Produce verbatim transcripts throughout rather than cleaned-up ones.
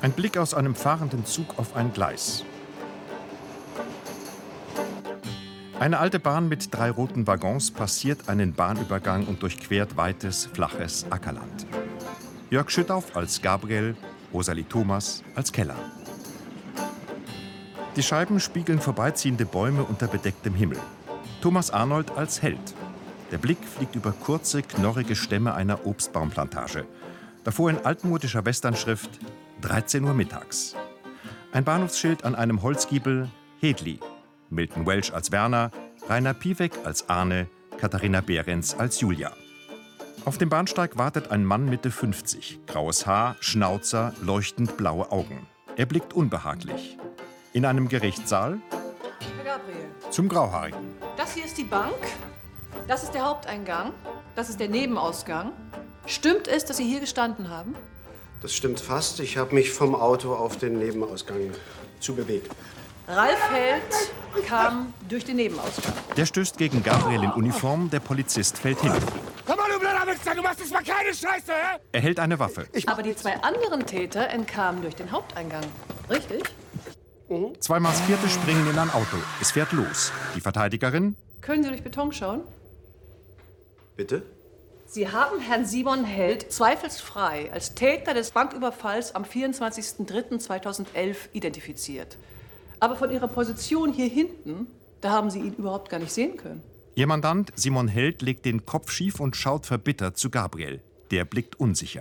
Ein Blick aus einem fahrenden Zug auf ein Gleis. Eine alte Bahn mit drei roten Waggons passiert einen Bahnübergang und durchquert weites, flaches Ackerland. Jörg Schüttauf als Gabriel, Rosalie Thomas als Keller. Die Scheiben spiegeln vorbeiziehende Bäume unter bedecktem Himmel. Thomas Arnold als Held. Der Blick fliegt über kurze, knorrige Stämme einer Obstbaumplantage. Davor in altmodischer Westernschrift dreizehn Uhr mittags. Ein Bahnhofsschild an einem Holzgiebel, Hedli. Milton Welch als Werner, Rainer Piwek als Arne, Katharina Behrens als Julia. Auf dem Bahnsteig wartet ein Mann Mitte fünfzig. Graues Haar, Schnauzer, leuchtend blaue Augen. Er blickt unbehaglich. In einem Gerichtssaal Herr Gabriel, zum Grauhaarigen. das hier ist die Bank, das ist der Haupteingang, das ist der Nebenausgang. Stimmt es, dass Sie hier gestanden haben? Das stimmt fast. Ich habe mich vom Auto auf den Nebenausgang zubewegt. Ralf Held kam durch den Nebenausgang. Der stößt gegen Gabriel in Uniform, der Polizist fällt hin. Komm mal, du blöder Wichser, du machst jetzt mal keine Scheiße, hä? Er hält eine Waffe. Aber die zwei anderen Täter entkamen durch den Haupteingang. Richtig? Zwei Maskierte springen in ein Auto. Es fährt los. Die Verteidigerin? Können Sie durch Beton schauen? Bitte? Sie haben Herrn Simon Held zweifelsfrei als Täter des Banküberfalls am vierundzwanzigsten dritten zweitausendelf identifiziert. Aber von Ihrer Position hier hinten, da haben Sie ihn überhaupt gar nicht sehen können. Ihr Mandant Simon Held legt den Kopf schief und schaut verbittert zu Gabriel. Der blickt unsicher.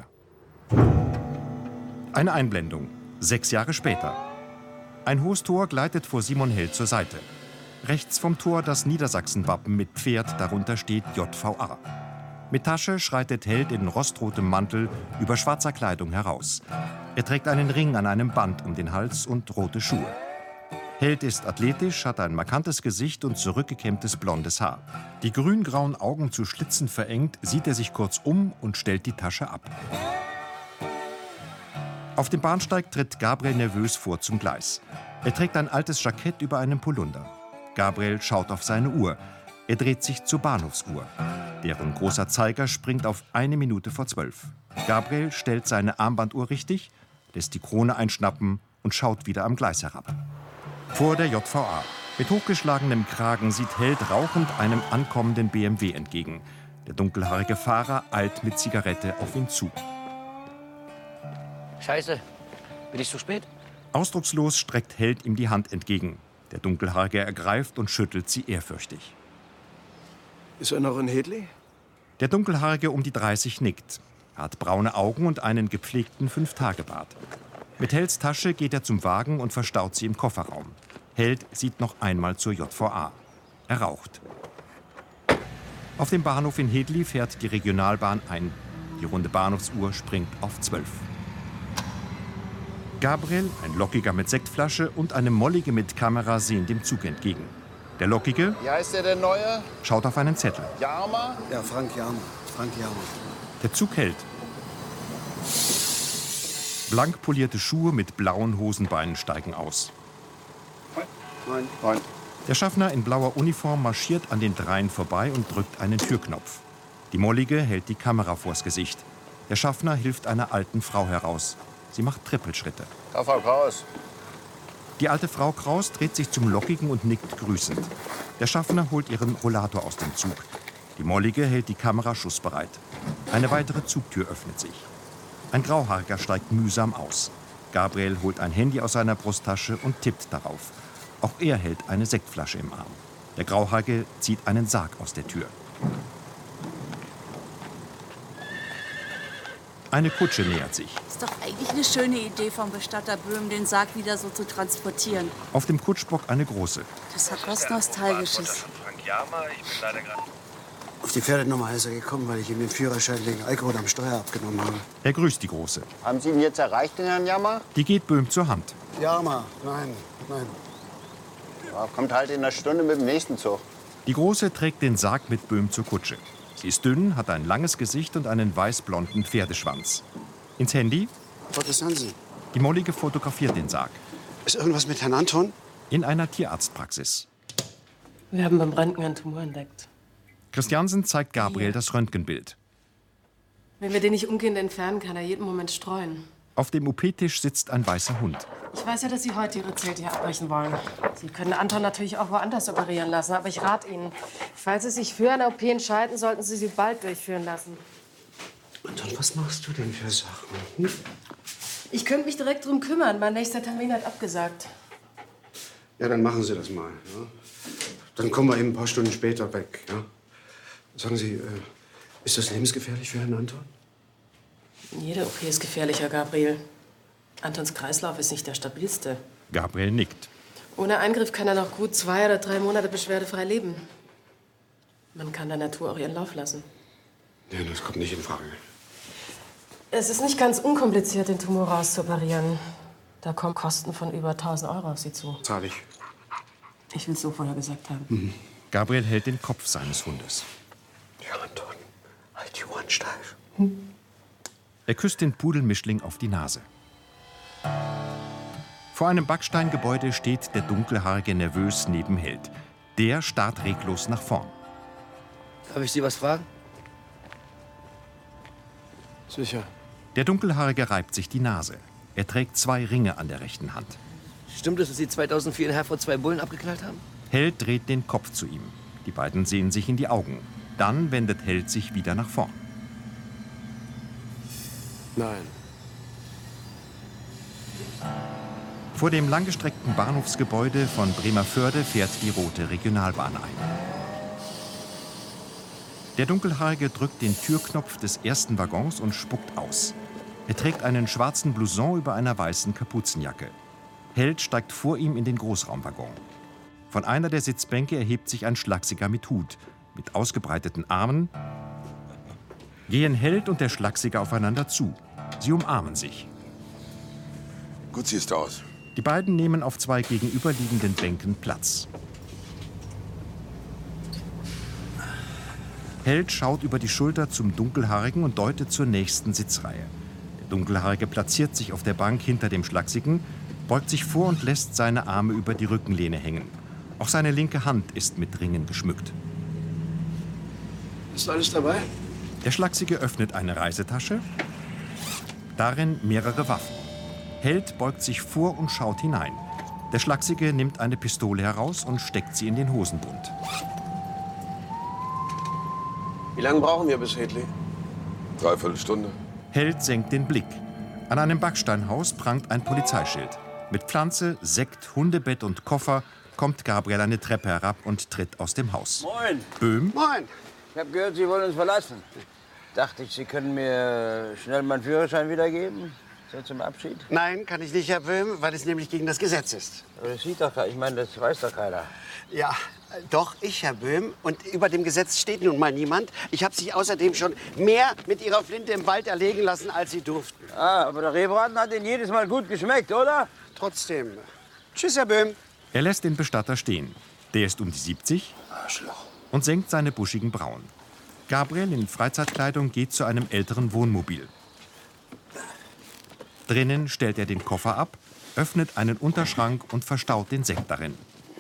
Eine Einblendung. Sechs Jahre später. Ein hohes Tor gleitet vor Simon Held zur Seite. Rechts vom Tor das Niedersachsen-Wappen mit Pferd, darunter steht J V A. Mit Tasche schreitet Held in rostrotem Mantel über schwarzer Kleidung heraus. Er trägt einen Ring an einem Band um den Hals und rote Schuhe. Held ist athletisch, hat ein markantes Gesicht und zurückgekämmtes blondes Haar. Die grün-grauen Augen zu Schlitzen verengt, sieht er sich kurz um und stellt die Tasche ab. Auf dem Bahnsteig tritt Gabriel nervös vor zum Gleis. Er trägt ein altes Jackett über einem Polunder. Gabriel schaut auf seine Uhr. Er dreht sich zur Bahnhofsuhr. Deren großer Zeiger springt auf eine Minute vor zwölf. Gabriel stellt seine Armbanduhr richtig, lässt die Krone einschnappen und schaut wieder am Gleis herab. Vor der J V A. Mit hochgeschlagenem Kragen sieht Held rauchend einem ankommenden B M W entgegen. Der dunkelhaarige Fahrer eilt mit Zigarette auf ihn zu. Scheiße, bin ich zu spät? Ausdruckslos streckt Held ihm die Hand entgegen. Der Dunkelhaarige ergreift und schüttelt sie ehrfürchtig. Ist er noch in Hedli? Der Dunkelhaarige um die dreißig nickt. Er hat braune Augen und einen gepflegten Fünftagebart. Mit Helds Tasche geht er zum Wagen und verstaut sie im Kofferraum. Held sieht noch einmal zur J V A. Er raucht. Auf dem Bahnhof in Hedli fährt die Regionalbahn ein. Die runde Bahnhofsuhr springt auf zwölf. Gabriel, ein Lockiger mit Sektflasche und eine Mollige mit Kamera sehen dem Zug entgegen. Der Lockige, Wie heißt der, der Neue? schaut auf einen Zettel. Jarmer? Ja, Frank Jarmer. Frank Jarmer. Der Zug hält. Blank polierte Schuhe mit blauen Hosenbeinen steigen aus. Nein. Nein. Der Schaffner in blauer Uniform marschiert an den dreien vorbei und drückt einen Türknopf. Die Mollige hält die Kamera vors Gesicht. Der Schaffner hilft einer alten Frau heraus. Sie macht Trippelschritte. Frau Kraus. Die alte Frau Kraus dreht sich zum Lockigen und nickt grüßend. Der Schaffner holt ihren Rollator aus dem Zug. Die Mollige hält die Kamera schussbereit. Eine weitere Zugtür öffnet sich. Ein Grauhaariger steigt mühsam aus. Gabriel holt ein Handy aus seiner Brusttasche und tippt darauf. Auch er hält eine Sektflasche im Arm. Der Grauhaarige zieht einen Sarg aus der Tür. Eine Kutsche nähert sich. Ist doch eigentlich eine schöne Idee vom Bestatter Böhm, den Sarg wieder so zu transportieren. Auf dem Kutschbock eine große. Das hat was Nostalgisches. Auf die Pferdenummer ist er gekommen, weil ich ihm den Führerschein wegen Alkohol am Steuer abgenommen habe. Er grüßt die große. Haben Sie ihn jetzt erreicht, den Herrn Jammer? Die geht Böhm zur Hand. Jarmer. Nein, nein. Ja, kommt halt in einer Stunde mit dem nächsten Zug. Die große trägt den Sarg mit Böhm zur Kutsche. Sie ist dünn, hat ein langes Gesicht und einen weißblonden Pferdeschwanz. Ins Handy. Was haben Sie? Die Mollige fotografiert den Sarg. Ist irgendwas mit Herrn Anton? In einer Tierarztpraxis. Wir haben beim Röntgen einen Tumor entdeckt. Christiansen zeigt Gabriel das Röntgenbild. Wenn wir den nicht umgehend entfernen, kann er jeden Moment streuen. Auf dem O P-Tisch sitzt ein weißer Hund. Ich weiß ja, dass Sie heute Ihre Zelte hier abbrechen wollen. Sie können Anton natürlich auch woanders operieren lassen, aber ich rate Ihnen, falls Sie sich für eine O P entscheiden, sollten Sie sie bald durchführen lassen. Anton, was machst du denn für Sachen? Hm? Ich könnte mich direkt drum kümmern. Mein nächster Termin hat abgesagt. Ja, dann machen Sie das mal. Ja? Dann kommen wir eben ein paar Stunden später weg. Ja? Sagen Sie, äh, ist das lebensgefährlich für Herrn Anton? Jede O P ist gefährlicher, Gabriel. Antons Kreislauf ist nicht der stabilste. Gabriel nickt. Ohne Eingriff kann er noch gut zwei oder drei Monate beschwerdefrei leben. Man kann der Natur auch ihren Lauf lassen. Ja, das kommt nicht in Frage. Es ist nicht ganz unkompliziert, den Tumor rauszuoperieren. Da kommen Kosten von über tausend Euro auf Sie zu. Zahl ich. Ich will es so vorher gesagt haben. Mhm. Gabriel hält den Kopf seines Hundes. Ja, Anton, halt die Ohren steif. Hm. Er küsst den Pudelmischling auf die Nase. Vor einem Backsteingebäude steht der Dunkelhaarige nervös neben Held. Der starrt reglos nach vorn. Darf ich Sie was fragen? Sicher. Der Dunkelhaarige reibt sich die Nase. Er trägt zwei Ringe an der rechten Hand. Stimmt es, dass Sie zweitausendvier in Herford zwei Bullen abgeknallt haben? Held dreht den Kopf zu ihm. Die beiden sehen sich in die Augen. Dann wendet Held sich wieder nach vorn. Nein. Vor dem langgestreckten Bahnhofsgebäude von Bremervörde fährt die rote Regionalbahn ein. Der Dunkelhaarige drückt den Türknopf des ersten Waggons und spuckt aus. Er trägt einen schwarzen Blouson über einer weißen Kapuzenjacke. Held steigt vor ihm in den Großraumwaggon. Von einer der Sitzbänke erhebt sich ein Schlachsiger mit Hut. Mit ausgebreiteten Armen gehen Held und der Schlachsiger aufeinander zu. Sie umarmen sich. Gut siehst du aus. Die beiden nehmen auf zwei gegenüberliegenden Bänken Platz. Held schaut über die Schulter zum Dunkelhaarigen und deutet zur nächsten Sitzreihe. Der Dunkelhaarige platziert sich auf der Bank hinter dem Schlachsigen, beugt sich vor und lässt seine Arme über die Rückenlehne hängen. Auch seine linke Hand ist mit Ringen geschmückt. Ist alles dabei? Der Schlachsige öffnet eine Reisetasche. Darin mehrere Waffen. Held beugt sich vor und schaut hinein. Der Schlachsige nimmt eine Pistole heraus und steckt sie in den Hosenbund. Wie lange brauchen wir bis Hedley? Dreiviertel Stunde. Held senkt den Blick. An einem Backsteinhaus prangt ein Polizeischild. Mit Pflanze, Sekt, Hundebett und Koffer kommt Gabriel eine Treppe herab und tritt aus dem Haus. Moin. Böhm. Moin. Ich habe gehört, Sie wollen uns verlassen. Dachte ich, Sie können mir schnell meinen Führerschein wiedergeben. So zum Abschied. Nein, kann ich nicht, Herr Böhm, weil es nämlich gegen das Gesetz ist. Aber das sieht doch keiner. Ich meine, das weiß doch keiner. Ja, äh, doch, ich, Herr Böhm. Und über dem Gesetz steht nun mal niemand. Ich habe Sie außerdem schon mehr mit Ihrer Flinte im Wald erlegen lassen, als Sie durften. Ah, aber der Rehbraten hat Ihnen jedes Mal gut geschmeckt, oder? Trotzdem. Tschüss, Herr Böhm. Er lässt den Bestatter stehen. Der ist um die siebzig Arschloch. und senkt seine buschigen Brauen. Gabriel in Freizeitkleidung geht zu einem älteren Wohnmobil. Drinnen stellt er den Koffer ab, öffnet einen Unterschrank und verstaut den Sekt darin.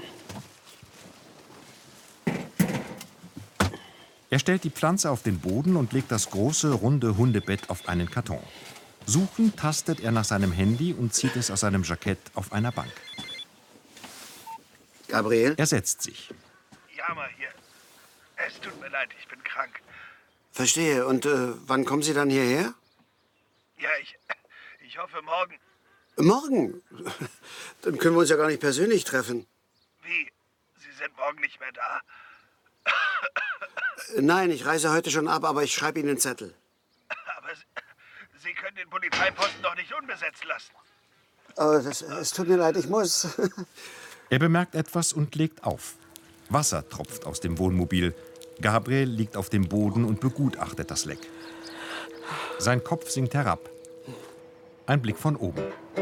Er stellt die Pflanze auf den Boden und legt das große, runde Hundebett auf einen Karton. Suchend tastet er nach seinem Handy und zieht es aus seinem Jackett auf einer Bank. Gabriel? Er setzt sich. Ja, mal hier. Es tut mir leid, ich bin krank. Verstehe. Und äh, wann kommen Sie dann hierher? Ja, ich, ich hoffe morgen. Morgen? Dann können wir uns ja gar nicht persönlich treffen. Wie? Sie sind morgen nicht mehr da? Nein, ich reise heute schon ab, aber ich schreibe Ihnen einen Zettel. Aber Sie, Sie können den Polizeiposten doch nicht unbesetzt lassen. Oh, das, es tut mir leid, ich muss. Er bemerkt etwas und legt auf. Wasser tropft aus dem Wohnmobil. Gabriel liegt auf dem Boden und begutachtet das Leck. Sein Kopf sinkt herab. Ein Blick von oben.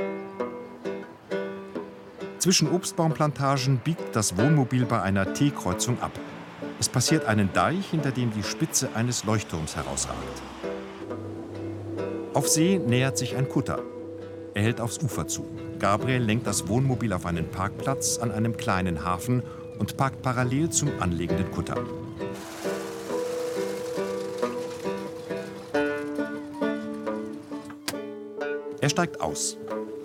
Zwischen Obstbaumplantagen biegt das Wohnmobil bei einer T-Kreuzung ab. Es passiert einen Deich, hinter dem die Spitze eines Leuchtturms herausragt. Auf See nähert sich ein Kutter. Er hält aufs Ufer zu. Gabriel lenkt das Wohnmobil auf einen Parkplatz an einem kleinen Hafen und parkt parallel zum anlegenden Kutter. Er steigt aus.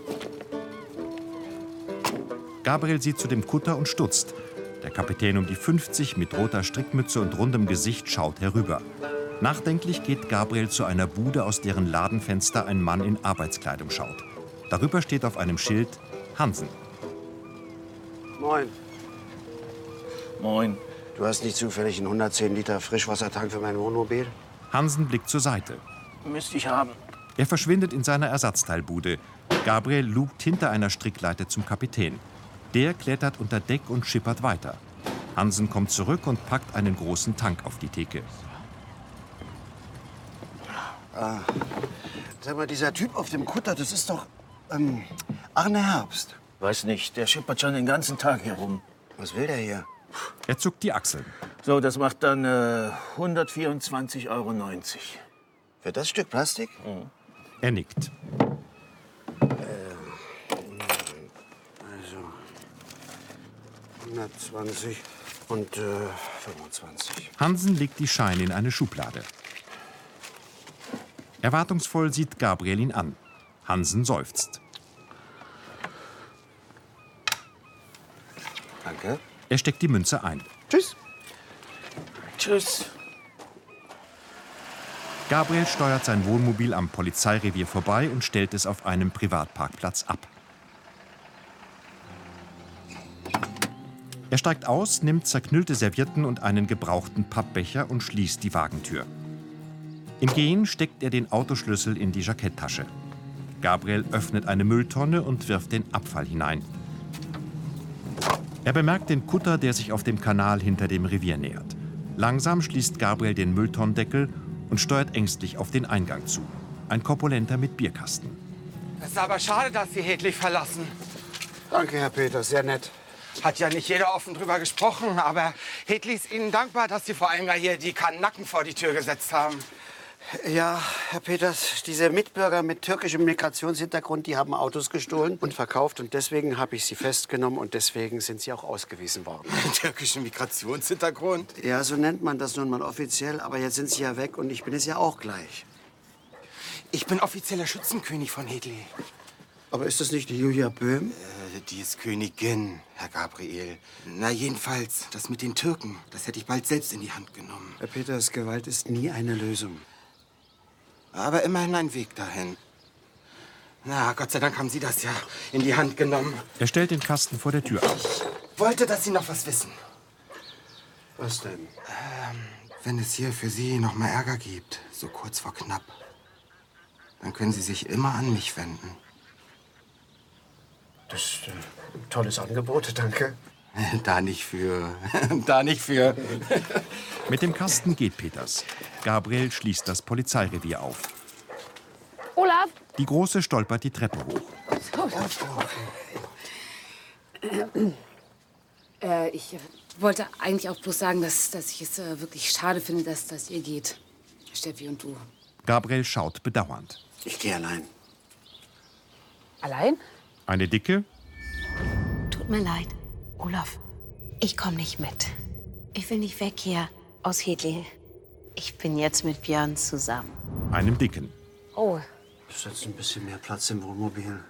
Gabriel sieht zu dem Kutter und stutzt. Der Kapitän um die fünfzig mit roter Strickmütze und rundem Gesicht schaut herüber. Nachdenklich geht Gabriel zu einer Bude, aus deren Ladenfenster ein Mann in Arbeitskleidung schaut. Darüber steht auf einem Schild Hansen. Moin. Moin. Du hast nicht zufällig einen hundertzehn Liter Frischwassertank für mein Wohnmobil? Hansen blickt zur Seite. Müsste ich haben. Er verschwindet in seiner Ersatzteilbude. Gabriel lugt hinter einer Strickleiter zum Kapitän. Der klettert unter Deck und schippert weiter. Hansen kommt zurück und packt einen großen Tank auf die Theke. Ah. Sag mal, dieser Typ auf dem Kutter, das ist doch ähm, Arne Herbst. Weiß nicht, der schippert schon den ganzen Tag herum. Was will der hier? Er zuckt die Achseln. So, das macht dann äh, hundertvierundzwanzig Euro neunzig. Für das Stück Plastik? Mhm. Er nickt. Also hundertzwanzig und äh, fünfundzwanzig. Hansen legt die Scheine in eine Schublade. Erwartungsvoll sieht Gabriel ihn an. Hansen seufzt. Danke. Er steckt die Münze ein. Tschüss. Tschüss. Gabriel steuert sein Wohnmobil am Polizeirevier vorbei und stellt es auf einem Privatparkplatz ab. Er steigt aus, nimmt zerknüllte Servietten und einen gebrauchten Pappbecher und schließt die Wagentür. Im Gehen steckt er den Autoschlüssel in die Jacketttasche. Gabriel öffnet eine Mülltonne und wirft den Abfall hinein. Er bemerkt den Kutter, der sich auf dem Kanal hinter dem Revier nähert. Langsam schließt Gabriel den Mülltonnendeckel und steuert ängstlich auf den Eingang zu. Ein Korpulenter mit Bierkasten. Es ist aber schade, dass Sie Hedlich verlassen. Danke, Herr Peters, sehr nett. Hat ja nicht jeder offen drüber gesprochen, aber Hedlich ist Ihnen dankbar, dass Sie vor allem hier die Kanaken vor die Tür gesetzt haben. Ja, Herr Peters, diese Mitbürger mit türkischem Migrationshintergrund, die haben Autos gestohlen und verkauft. Und deswegen habe ich sie festgenommen und deswegen sind sie auch ausgewiesen worden. Türkischen Migrationshintergrund? Ja, so nennt man das nun mal offiziell. Aber jetzt sind sie ja weg und ich bin es ja auch gleich. Ich bin offizieller Schützenkönig von Hedley. Aber ist das nicht die Julia Böhm? Äh, die ist Königin, Herr Gabriel. Na jedenfalls, das mit den Türken, das hätte ich bald selbst in die Hand genommen. Herr Peters, Gewalt ist nie eine Lösung. Aber immerhin ein Weg dahin. Na, Gott sei Dank haben Sie das ja in die Hand genommen. Er stellt den Kasten vor der Tür ab. Ich wollte, dass Sie noch was wissen. Was denn? Ähm, wenn es hier für Sie noch mal Ärger gibt, so kurz vor knapp, dann können Sie sich immer an mich wenden. Das ist ein tolles Angebot, danke. Da nicht für. Da nicht für. Mit dem Kasten geht Peters. Gabriel schließt das Polizeirevier auf. Olaf! Die Große stolpert die Treppe hoch. Äh, ich äh, wollte eigentlich auch bloß sagen, dass, dass ich es äh, wirklich schade finde, dass, dass ihr geht. Steffi und du. Gabriel schaut bedauernd. Ich gehe allein. Allein? Eine Dicke, Tut mir leid, Olaf. Ich komme nicht mit. Ich will nicht weg hier aus Hedley. Ich bin jetzt mit Björn zusammen. einem Dicken. Oh. Das ist jetzt ein bisschen mehr Platz im Wohnmobil.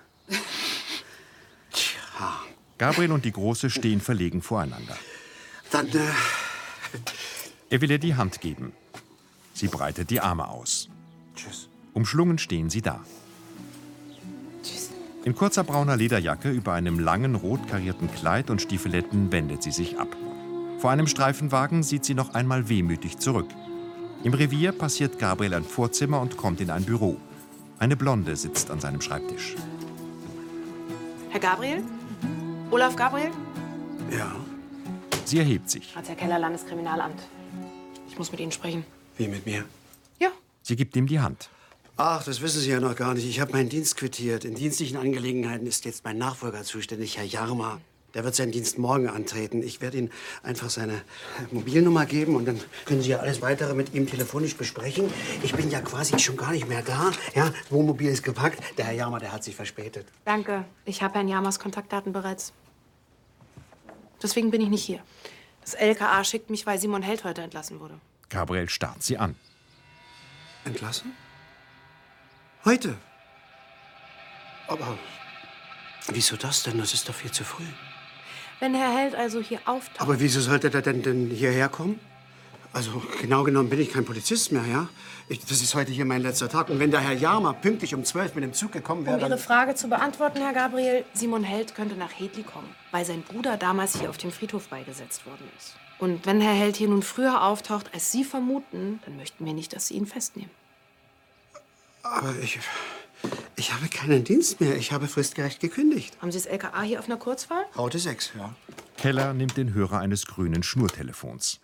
Tja. Gabriel und die Große stehen verlegen voreinander. Dann, äh... Er will ihr die Hand geben. Sie breitet die Arme aus. Tschüss. Umschlungen stehen sie da. Tschüss. In kurzer brauner Lederjacke über einem langen, rot karierten Kleid und Stiefeletten wendet sie sich ab. Vor einem Streifenwagen sieht sie noch einmal wehmütig zurück. Im Revier passiert Gabriel ein Vorzimmer und kommt in ein Büro. Eine Blonde sitzt an seinem Schreibtisch. Herr Gabriel? Olaf Gabriel? Ja. Sie erhebt sich. Ratsherr Landeskriminalamt. Ich muss mit Ihnen sprechen. Wie mit mir? Ja. Sie gibt ihm die Hand. Ach, das wissen Sie ja noch gar nicht. Ich habe meinen Dienst quittiert. In dienstlichen Angelegenheiten ist jetzt mein Nachfolger zuständig, Herr Jarma. Der wird seinen Dienst morgen antreten. Ich werde Ihnen einfach seine Mobilnummer geben und dann können Sie ja alles Weitere mit ihm telefonisch besprechen. Ich bin ja quasi schon gar nicht mehr da. Ja, das Wohnmobil ist gepackt. Der Herr Jarma, der hat sich verspätet. Danke. Ich habe Herrn Jamas Kontaktdaten bereits. Deswegen bin ich nicht hier. Das L K A schickt mich, weil Simon Held heute entlassen wurde. Gabriel starrt sie an. Entlassen? Heute? Aber wieso das denn? Das ist doch viel zu früh. Wenn Herr Held also hier auftaucht... Aber wieso sollte er denn, denn hierher kommen? Also, genau genommen bin ich kein Polizist mehr, ja? Ich, das ist heute hier mein letzter Tag. Und wenn der Herr Jarmer pünktlich um zwölf mit dem Zug gekommen wäre, Um dann... Ihre Frage zu beantworten, Herr Gabriel, Simon Held könnte nach Hedli kommen, weil sein Bruder damals hier auf dem Friedhof beigesetzt worden ist. Und wenn Herr Held hier nun früher auftaucht, als Sie vermuten, dann möchten wir nicht, dass Sie ihn festnehmen. Aber ich... Ich habe keinen Dienst mehr. Ich habe fristgerecht gekündigt. Haben Sie das L K A hier auf einer Kurzwahl? Raute sechs, ja. Keller nimmt den Hörer eines grünen Schnurtelefons.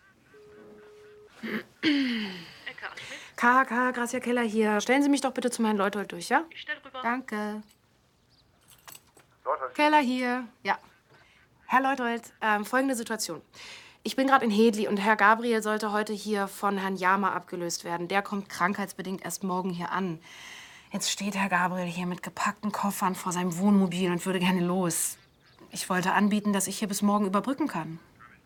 K H K, Gracia Keller hier. Stellen Sie mich doch bitte zu Herrn Leuthold durch, ja? Ich stelle rüber. Danke. Leuthold. Keller hier. Ja. Herr Leuthold, ähm, folgende Situation. Ich bin gerade in Hedli und Herr Gabriel sollte heute hier von Herrn Jarmer abgelöst werden. Der kommt krankheitsbedingt erst morgen hier an. Jetzt steht Herr Gabriel hier mit gepackten Koffern vor seinem Wohnmobil und würde gerne los. Ich wollte anbieten, dass ich hier bis morgen überbrücken kann.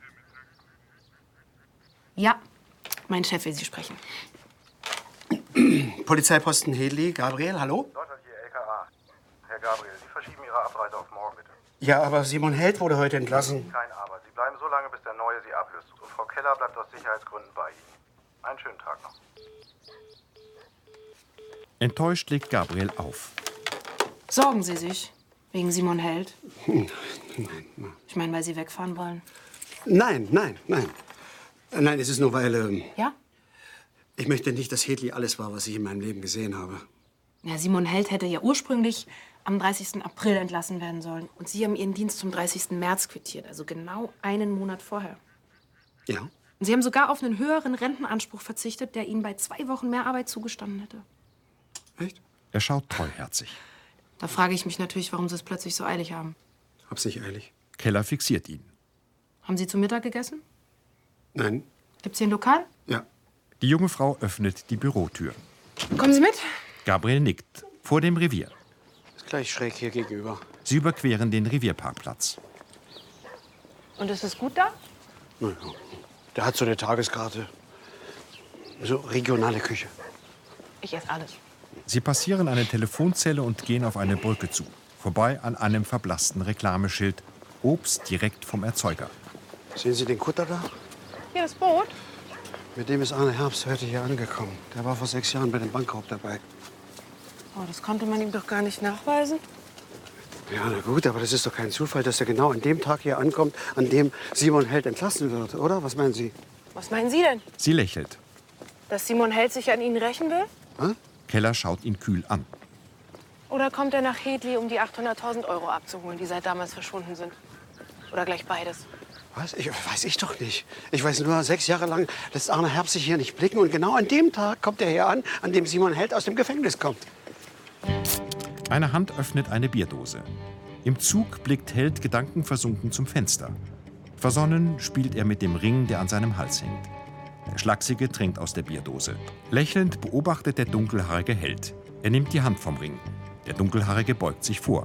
Ja, mein Chef will Sie sprechen. Polizeiposten Hedli, Gabriel, hallo? Leuthold hier, L K A. Herr Gabriel, Sie verschieben Ihre Abreise auf morgen, bitte. Ja, aber Simon Held wurde heute entlassen. Kein Aber. Sie bleiben so lange, bis der Neue Sie ablöst. Und Frau Keller bleibt aus Sicherheitsgründen bei Ihnen. Einen schönen Tag noch. Enttäuscht legt Gabriel auf. Sorgen Sie sich wegen Simon Held? Nein, nein. Ich meine, weil Sie wegfahren wollen. Nein, nein, nein. Nein, es ist nur, weil... Ähm, ja? Ich möchte nicht, dass Hedli alles war, was ich in meinem Leben gesehen habe. Ja, Simon Held hätte ja ursprünglich am dreißigsten April entlassen werden sollen. Und Sie haben Ihren Dienst zum dreißigsten März quittiert, also genau einen Monat vorher. Ja? Und Sie haben sogar auf einen höheren Rentenanspruch verzichtet, der Ihnen bei zwei Wochen mehr Arbeit zugestanden hätte. Echt? Er schaut treuherzig. Da frage ich mich natürlich, warum Sie es plötzlich so eilig haben. Hab's nicht eilig. Keller fixiert ihn. Haben Sie zu Mittag gegessen? Nein. Gibt's hier ein Lokal? Ja. Die junge Frau öffnet die Bürotür. Kommen Sie mit? Gabriel nickt. Vor dem Revier. Ist gleich schräg hier gegenüber. Sie überqueren den Revierparkplatz. Und ist es gut da? Na ja. Der hat so eine Tageskarte. So regionale Küche. Ich esse alles. Sie passieren eine Telefonzelle und gehen auf eine Brücke zu. Vorbei an einem verblassten Reklameschild. Obst direkt vom Erzeuger. Sehen Sie den Kutter da? Hier das Boot? Mit dem ist Arne Herbst heute hier angekommen. Der war vor sechs Jahren bei dem Bankraub dabei. Oh, das konnte man ihm doch gar nicht nachweisen. Ja, na gut, aber das ist doch kein Zufall, dass er genau an dem Tag hier ankommt, an dem Simon Held entlassen wird, oder? Was meinen Sie? Was meinen Sie denn? Sie lächelt. Dass Simon Held sich an Ihnen rächen will? Hä? Keller schaut ihn kühl an. Oder kommt er nach Hedli, um die achthunderttausend Euro abzuholen, die seit damals verschwunden sind? Oder gleich beides? Was? Ich, weiß ich doch nicht. Ich weiß nur, sechs Jahre lang lässt Arne Herbst sich hier nicht blicken. Und genau an dem Tag kommt er hier an, an dem Simon Held aus dem Gefängnis kommt. Eine Hand öffnet eine Bierdose. Im Zug blickt Held gedankenversunken zum Fenster. Versonnen spielt er mit dem Ring, der an seinem Hals hängt. Der Schlachsige trinkt aus der Bierdose. Lächelnd beobachtet der dunkelhaarige Held. Er nimmt die Hand vom Ring. Der Dunkelhaarige beugt sich vor.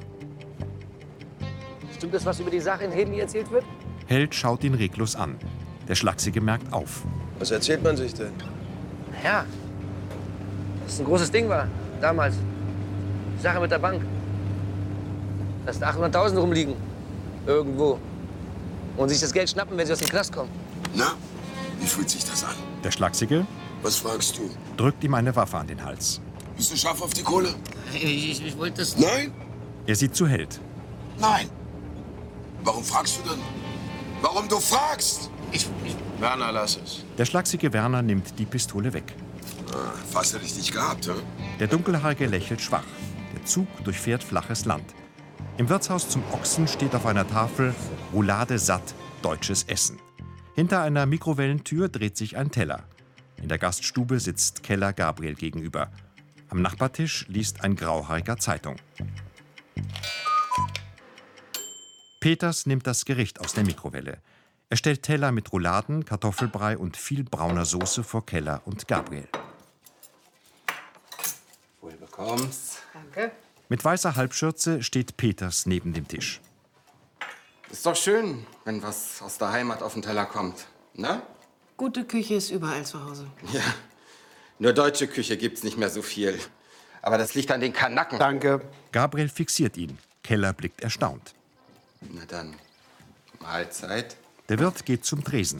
Stimmt das, was über die Sache in Hedli erzählt wird? Held schaut ihn reglos an. Der Schlachsige merkt auf. Was erzählt man sich denn? Ja, dass es ein großes Ding war, damals. Die Sache mit der Bank. Dass da achthunderttausend rumliegen. Irgendwo. Und sich das Geld schnappen, wenn sie aus dem Knast kommen. Na, wie fühlt sich das an? Der Schlachsige Was fragst du? drückt ihm eine Waffe an den Hals. Bist du scharf auf die Kohle? Ich, ich, ich wollte das... Nein? Er sieht zu Held. Nein. Warum fragst du dann? Warum du fragst? Ich, ich... Werner, lass es. Der schlachsige Werner nimmt die Pistole weg. Ah, fast hätte ich dich gehabt, hm? Der Dunkelhaarige lächelt schwach. Der Zug durchfährt flaches Land. Im Wirtshaus zum Ochsen steht auf einer Tafel Roulade satt, deutsches Essen. Hinter einer Mikrowellentür dreht sich ein Teller. In der Gaststube sitzt Keller Gabriel gegenüber. Am Nachbartisch liest ein Grauhaariger Zeitung. Peters nimmt das Gericht aus der Mikrowelle. Er stellt Teller mit Rouladen, Kartoffelbrei und viel brauner Soße vor Keller und Gabriel. Wohl bekomm's. Danke. Mit weißer Halbschürze steht Peters neben dem Tisch. Ist doch schön, wenn was aus der Heimat auf den Teller kommt, ne? Gute Küche ist überall zu Hause. Ja, nur deutsche Küche gibt's nicht mehr so viel. Aber das liegt an den Kanaken. Danke. Gabriel fixiert ihn. Keller blickt erstaunt. Na dann, Mahlzeit. Der Wirt geht zum Tresen.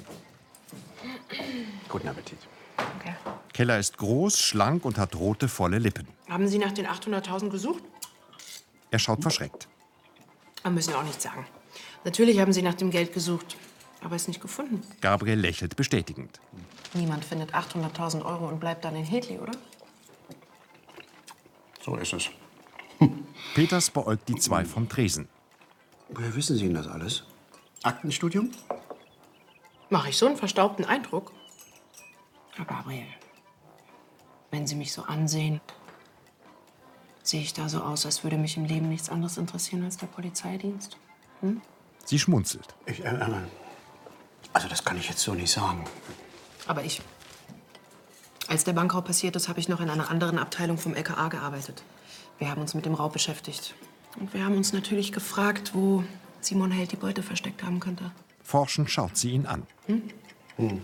Guten Appetit. Okay. Keller ist groß, schlank und hat rote, volle Lippen. Haben Sie nach den achthunderttausend gesucht? Er schaut verschreckt. Wir müssen ja auch nichts sagen. Natürlich haben Sie nach dem Geld gesucht, aber es nicht gefunden. Gabriel lächelt bestätigend. Niemand findet achthunderttausend Euro und bleibt dann in Hedley, oder? So ist es. Peters beäugt die zwei vom Tresen. Woher wissen Sie denn das alles? Aktenstudium? Mache ich so einen verstaubten Eindruck? Herr Gabriel, wenn Sie mich so ansehen, sehe ich da so aus, als würde mich im Leben nichts anderes interessieren als der Polizeidienst? Hm? Sie schmunzelt. Ich, äh, also das kann ich jetzt so nicht sagen. Aber ich. Als der Bankraub passiert ist, habe ich noch in einer anderen Abteilung vom L K A gearbeitet. Wir haben uns mit dem Raub beschäftigt. Und wir haben uns natürlich gefragt, wo Simon Held die Beute versteckt haben könnte. Forschend schaut sie ihn an. Hm? Hm.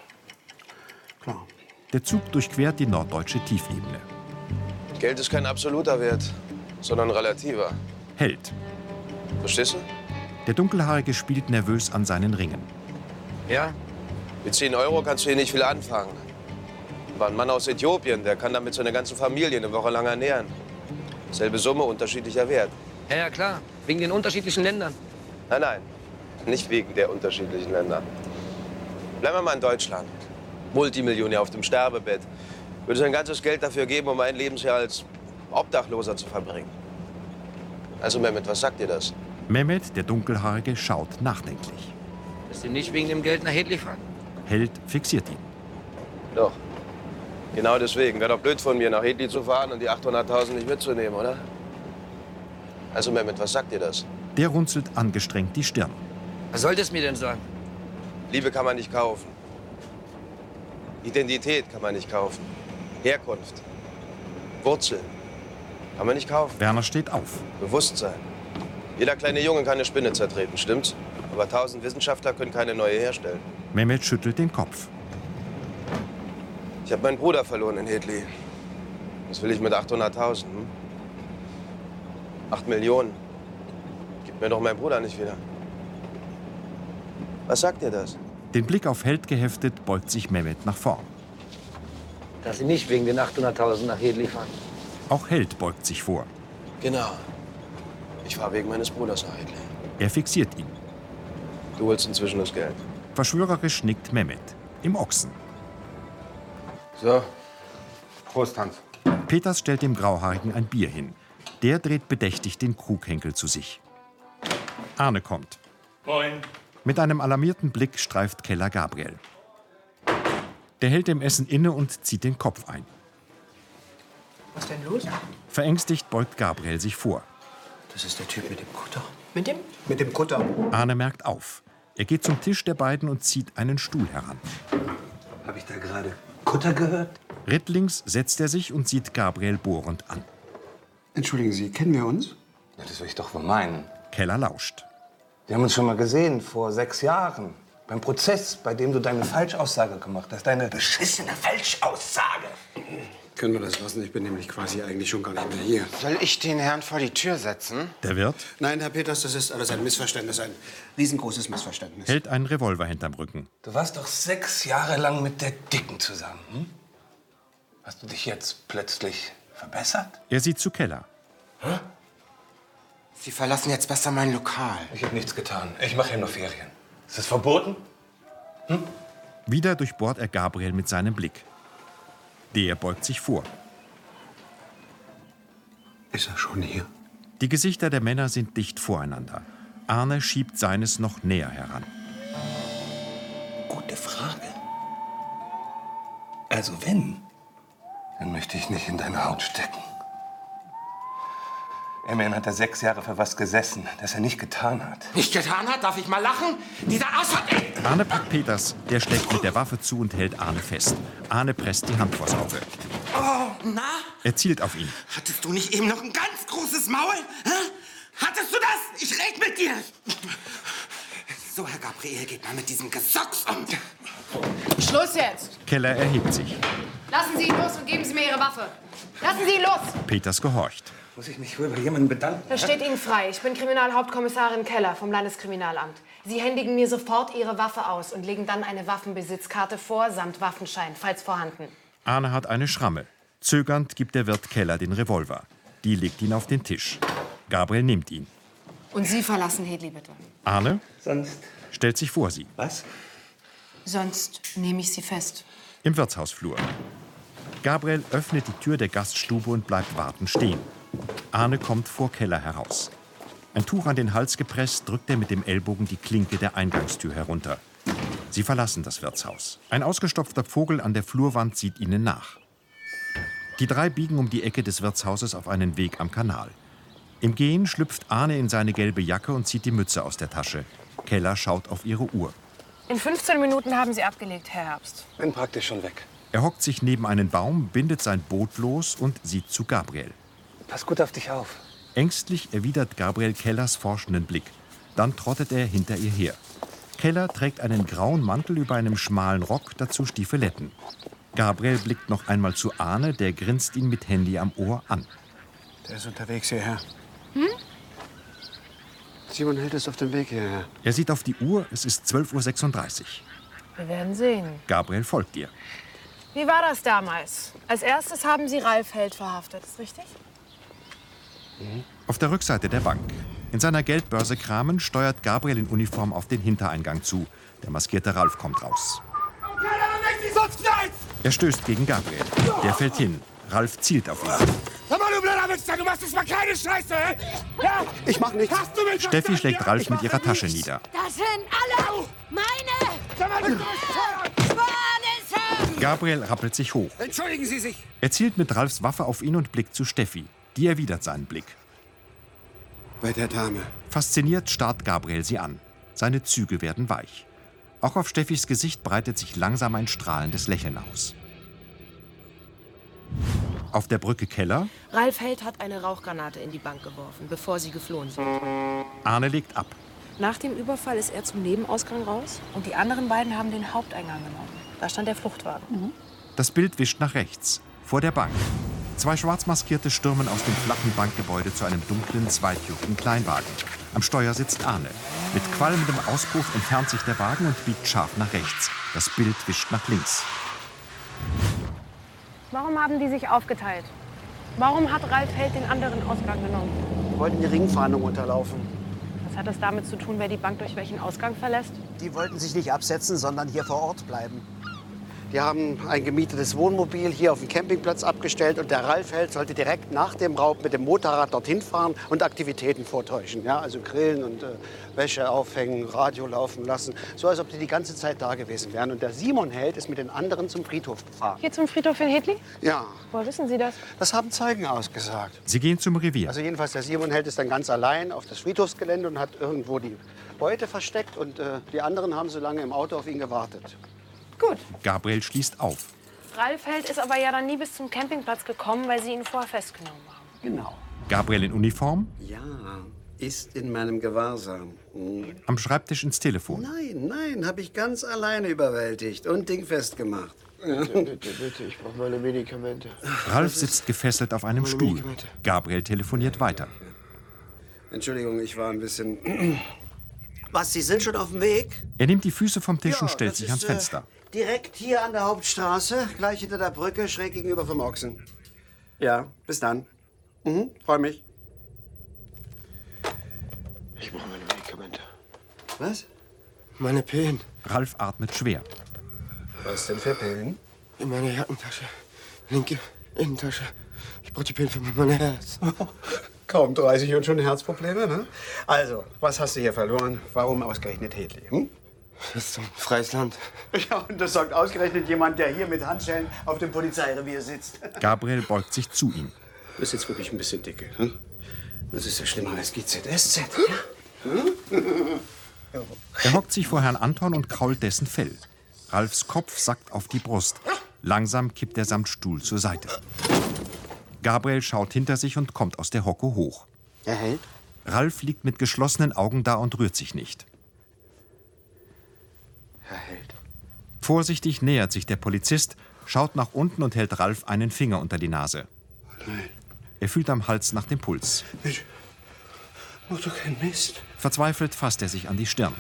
Klar. Der Zug durchquert die norddeutsche Tiefebene. Geld ist kein absoluter Wert, sondern relativer. Held. Verstehst du? Der Dunkelhaarige spielt nervös an seinen Ringen. Ja? Mit zehn Euro kannst du hier nicht viel anfangen. Aber ein Mann aus Äthiopien, der kann damit seine ganze Familie eine Woche lang ernähren. Selbe Summe, unterschiedlicher Wert. Ja, ja, klar. Wegen den unterschiedlichen Ländern. Nein, nein. Nicht wegen der unterschiedlichen Länder. Bleiben wir mal in Deutschland. Multimillionär auf dem Sterbebett. Würde sein ganzes Geld dafür geben, um ein Lebensjahr als Obdachloser zu verbringen. Also, Mehmet, was sagt dir das? Mehmet, der Dunkelhaarige, schaut nachdenklich. Dass Sie nicht wegen dem Geld nach Hedley fahren? Held fixiert ihn. Doch. Genau deswegen. Wäre doch blöd von mir, nach Hedley zu fahren und die achthunderttausend nicht mitzunehmen, oder? Also, Mehmet, was sagt dir das? Der runzelt angestrengt die Stirn. Was soll das mir denn sagen? Liebe kann man nicht kaufen. Identität kann man nicht kaufen. Herkunft. Wurzel. Kann man nicht kaufen. Werner steht auf. Bewusstsein. Jeder kleine Junge kann eine Spinne zertreten, stimmt's? Aber tausend Wissenschaftler können keine neue herstellen. Mehmet schüttelt den Kopf. Ich habe meinen Bruder verloren in Hedley. Was will ich mit achthunderttausend? Hm? Acht Millionen. Gib mir doch meinen Bruder nicht wieder. Was sagt dir das? Den Blick auf Held geheftet, beugt sich Mehmet nach vorn. Dass Sie nicht wegen den achthunderttausend nach Hedley fahren. Auch Held beugt sich vor. Genau. Ich fahre wegen meines Bruders nach Hedley. Er fixiert ihn. Du holst inzwischen das Geld. Verschwörerisch nickt Mehmet. Im Ochsen. So. Prost, Hans. Peters stellt dem Grauhaarigen ein Bier hin. Der dreht bedächtig den Krughenkel zu sich. Arne kommt. Moin. Mit einem alarmierten Blick streift Keller Gabriel. Der hält dem Essen inne und zieht den Kopf ein. Was denn los? Verängstigt beugt Gabriel sich vor. Das ist der Typ mit dem Kutter. Mit dem? Mit dem Kutter. Arne merkt auf. Er geht zum Tisch der beiden und zieht einen Stuhl heran. Habe ich da gerade Kutter gehört? Rittlings setzt er sich und sieht Gabriel bohrend an. Entschuldigen Sie, kennen wir uns? Ja, das will ich doch wohl meinen. Keller lauscht. Wir haben uns schon mal gesehen, vor sechs Jahren. Beim Prozess, bei dem du deine Falschaussage gemacht hast. Deine beschissene Falschaussage. Können wir das lassen? Ich bin nämlich quasi eigentlich schon gar nicht mehr hier. Soll ich den Herrn vor die Tür setzen? Der Wirt Nein, Herr Peters, das ist alles ein Missverständnis. Ein riesengroßes Missverständnis. hält einen Revolver hinterm Rücken. Du warst doch sechs Jahre lang mit der Dicken zusammen. Hm? Hast du dich jetzt plötzlich verbessert? Er sieht zu Keller. Hä? Sie verlassen jetzt besser mein Lokal. Ich habe nichts getan. Ich mache hier nur Ferien. Ist das verboten? Hm? Wieder durchbohrt er Gabriel mit seinem Blick. Der beugt sich vor. Ist er schon hier? Die Gesichter der Männer sind dicht voreinander. Arne schiebt seines noch näher heran. Gute Frage. Also wenn, dann möchte ich nicht in deine Haut stecken. Immerhin hat er sechs Jahre für was gesessen, das er nicht getan hat. Nicht getan hat? Darf ich mal lachen? Dieser Arschloch! Arne packt Peters, der steckt mit der Waffe zu und hält Arne fest. Arne presst die Hand vors Auge. Oh, na? Er zielt auf ihn. Hattest du nicht eben noch ein ganz großes Maul? Hä? Hattest du das? Ich red mit dir! So, Herr Gabriel, geht mal mit diesem Gesocks um. Schluss jetzt! Keller erhebt sich. Lassen Sie ihn los und geben Sie mir Ihre Waffe. Lassen Sie ihn los! Peters gehorcht. Muss ich mich wohl bei jemandem bedanken? Das steht Ihnen frei. Ich bin Kriminalhauptkommissarin Keller vom Landeskriminalamt. Sie händigen mir sofort Ihre Waffe aus und legen dann eine Waffenbesitzkarte vor, samt Waffenschein, falls vorhanden. Arne hat eine Schramme. Zögernd gibt der Wirt Keller den Revolver. Die legt ihn auf den Tisch. Gabriel nimmt ihn. Und Sie verlassen Hedley, bitte. Arne Sonst? stellt sich vor sie. Was? Sonst nehme ich Sie fest. Im Wirtshausflur. Gabriel öffnet die Tür der Gaststube und bleibt wartend stehen. Arne kommt vor Keller heraus. Ein Tuch an den Hals gepresst, drückt er mit dem Ellbogen die Klinke der Eingangstür herunter. Sie verlassen das Wirtshaus. Ein ausgestopfter Vogel an der Flurwand sieht ihnen nach. Die drei biegen um die Ecke des Wirtshauses auf einen Weg am Kanal. Im Gehen schlüpft Arne in seine gelbe Jacke und zieht die Mütze aus der Tasche. Keller schaut auf ihre Uhr. In fünfzehn Minuten haben Sie abgelegt, Herr Herbst. Bin praktisch schon weg. Er hockt sich neben einen Baum, bindet sein Boot los und sieht zu Gabriel. Pass gut auf dich auf. Ängstlich erwidert Gabriel Kellers forschenden Blick. Dann trottet er hinter ihr her. Keller trägt einen grauen Mantel über einem schmalen Rock, dazu Stiefeletten. Gabriel blickt noch einmal zu Arne, der grinst ihn mit Handy am Ohr an. Der ist unterwegs hierher. Hm? Simon Held ist auf dem Weg hierher. Er sieht auf die Uhr, es ist zwölf Uhr sechsunddreißig. Wir werden sehen. Gabriel folgt ihr. Wie war das damals? Als erstes haben Sie Ralf Held verhaftet, ist richtig? Mhm. Auf der Rückseite der Bank. In seiner Geldbörse kramend steuert Gabriel in Uniform auf den Hintereingang zu. Der maskierte Ralf kommt raus. Er stößt gegen Gabriel. Der fällt hin. Ralf zielt auf ihn. Sag mal, du blöder Wichser, du machst jetzt mal keine Scheiße, hä? Ja? Ich mach nichts. Hast du mich Steffi schlägt Ralf mit ihrer Tasche nieder. Das sind alle meine! Sag mal, du Schwanisse! Gabriel rappelt sich hoch. Entschuldigen Sie sich! Er zielt mit Ralfs Waffe auf ihn und blickt zu Steffi. Die erwidert seinen Blick. Bei der Dame. Fasziniert starrt Gabriel sie an. Seine Züge werden weich. Auch auf Steffis Gesicht breitet sich langsam ein strahlendes Lächeln aus. Auf der Brücke Keller. Ralf Held hat eine Rauchgranate in die Bank geworfen, bevor sie geflohen sind. Arne legt ab. Nach dem Überfall ist er zum Nebenausgang raus und die anderen beiden haben den Haupteingang genommen. Da stand der Fluchtwagen. Mhm. Das Bild wischt nach rechts. Vor der Bank. Zwei Schwarzmaskierte stürmen aus dem flachen Bankgebäude zu einem dunklen, zweitürigen Kleinwagen. Am Steuer sitzt Arne. Mit qualmendem Auspuff entfernt sich der Wagen und biegt scharf nach rechts. Das Bild wischt nach links. Warum haben die sich aufgeteilt? Warum hat Ralf Held den anderen Ausgang genommen? Die wollten die Ringfahndung unterlaufen. Was hat das damit zu tun, wer die Bank durch welchen Ausgang verlässt? Die wollten sich nicht absetzen, sondern hier vor Ort bleiben. Die haben ein gemietetes Wohnmobil hier auf dem Campingplatz abgestellt und der Ralf Held sollte direkt nach dem Raub mit dem Motorrad dorthin fahren und Aktivitäten vortäuschen. Ja, also grillen und äh, Wäsche aufhängen, Radio laufen lassen, so als ob die die ganze Zeit da gewesen wären. Und der Simon Held ist mit den anderen zum Friedhof gefahren. Hier zum Friedhof in Hedley? Ja. Woher wissen Sie das? Das haben Zeugen ausgesagt. Sie gehen zum Revier. Also jedenfalls, der Simon Held ist dann ganz allein auf das Friedhofsgelände und hat irgendwo die Beute versteckt. Und äh, die anderen haben so lange im Auto auf ihn gewartet. Gut. Gabriel schließt auf. Ralf Held ist aber ja dann nie bis zum Campingplatz gekommen, weil Sie ihn vorher festgenommen haben. Genau. Gabriel in Uniform? Ja, ist in meinem Gewahrsam. Hm. Am Schreibtisch ins Telefon. Nein, nein, habe ich ganz alleine überwältigt und dingfest gemacht. Bitte, bitte, bitte, ich brauche meine Medikamente. Ralf sitzt gefesselt auf einem Stuhl. Gabriel telefoniert weiter. Entschuldigung, ich war ein bisschen... Was, Sie sind schon auf dem Weg? Er nimmt die Füße vom Tisch Ja, und stellt das sich ist, ans Fenster. Äh, direkt hier an der Hauptstraße, gleich hinter der Brücke, schräg gegenüber vom Ochsen. Ja, bis dann. Mhm, freu mich. Ich brauche meine Medikamente. Was? Meine Pillen. Ralf atmet schwer. Was denn für Pillen? In meiner Jackentasche. Linke Innentasche. Ich brauche die Pillen für mein Herz. Kaum dreißig und schon Herzprobleme, ne? Also, was hast du hier verloren? Warum ausgerechnet Hedley? Hm? Das ist so ein freies Land. Ja, und das sagt ausgerechnet jemand, der hier mit Handschellen auf dem Polizeirevier sitzt. Gabriel beugt sich zu ihm. Du bist jetzt wirklich ein bisschen dicke. Hm? Das ist ja schlimmer als G Z S Z. Ja? Er hockt sich vor Herrn Anton und krault dessen Fell. Ralfs Kopf sackt auf die Brust. Langsam kippt er samt Stuhl zur Seite. Gabriel schaut hinter sich und kommt aus der Hocke hoch. Er hält? Ralf liegt mit geschlossenen Augen da und rührt sich nicht. Herr Held. Vorsichtig nähert sich der Polizist, schaut nach unten und hält Ralf einen Finger unter die Nase. Nein. Er fühlt am Hals nach dem Puls. Mensch, mach doch keinen Mist. Verzweifelt fasst er sich an die Stirn.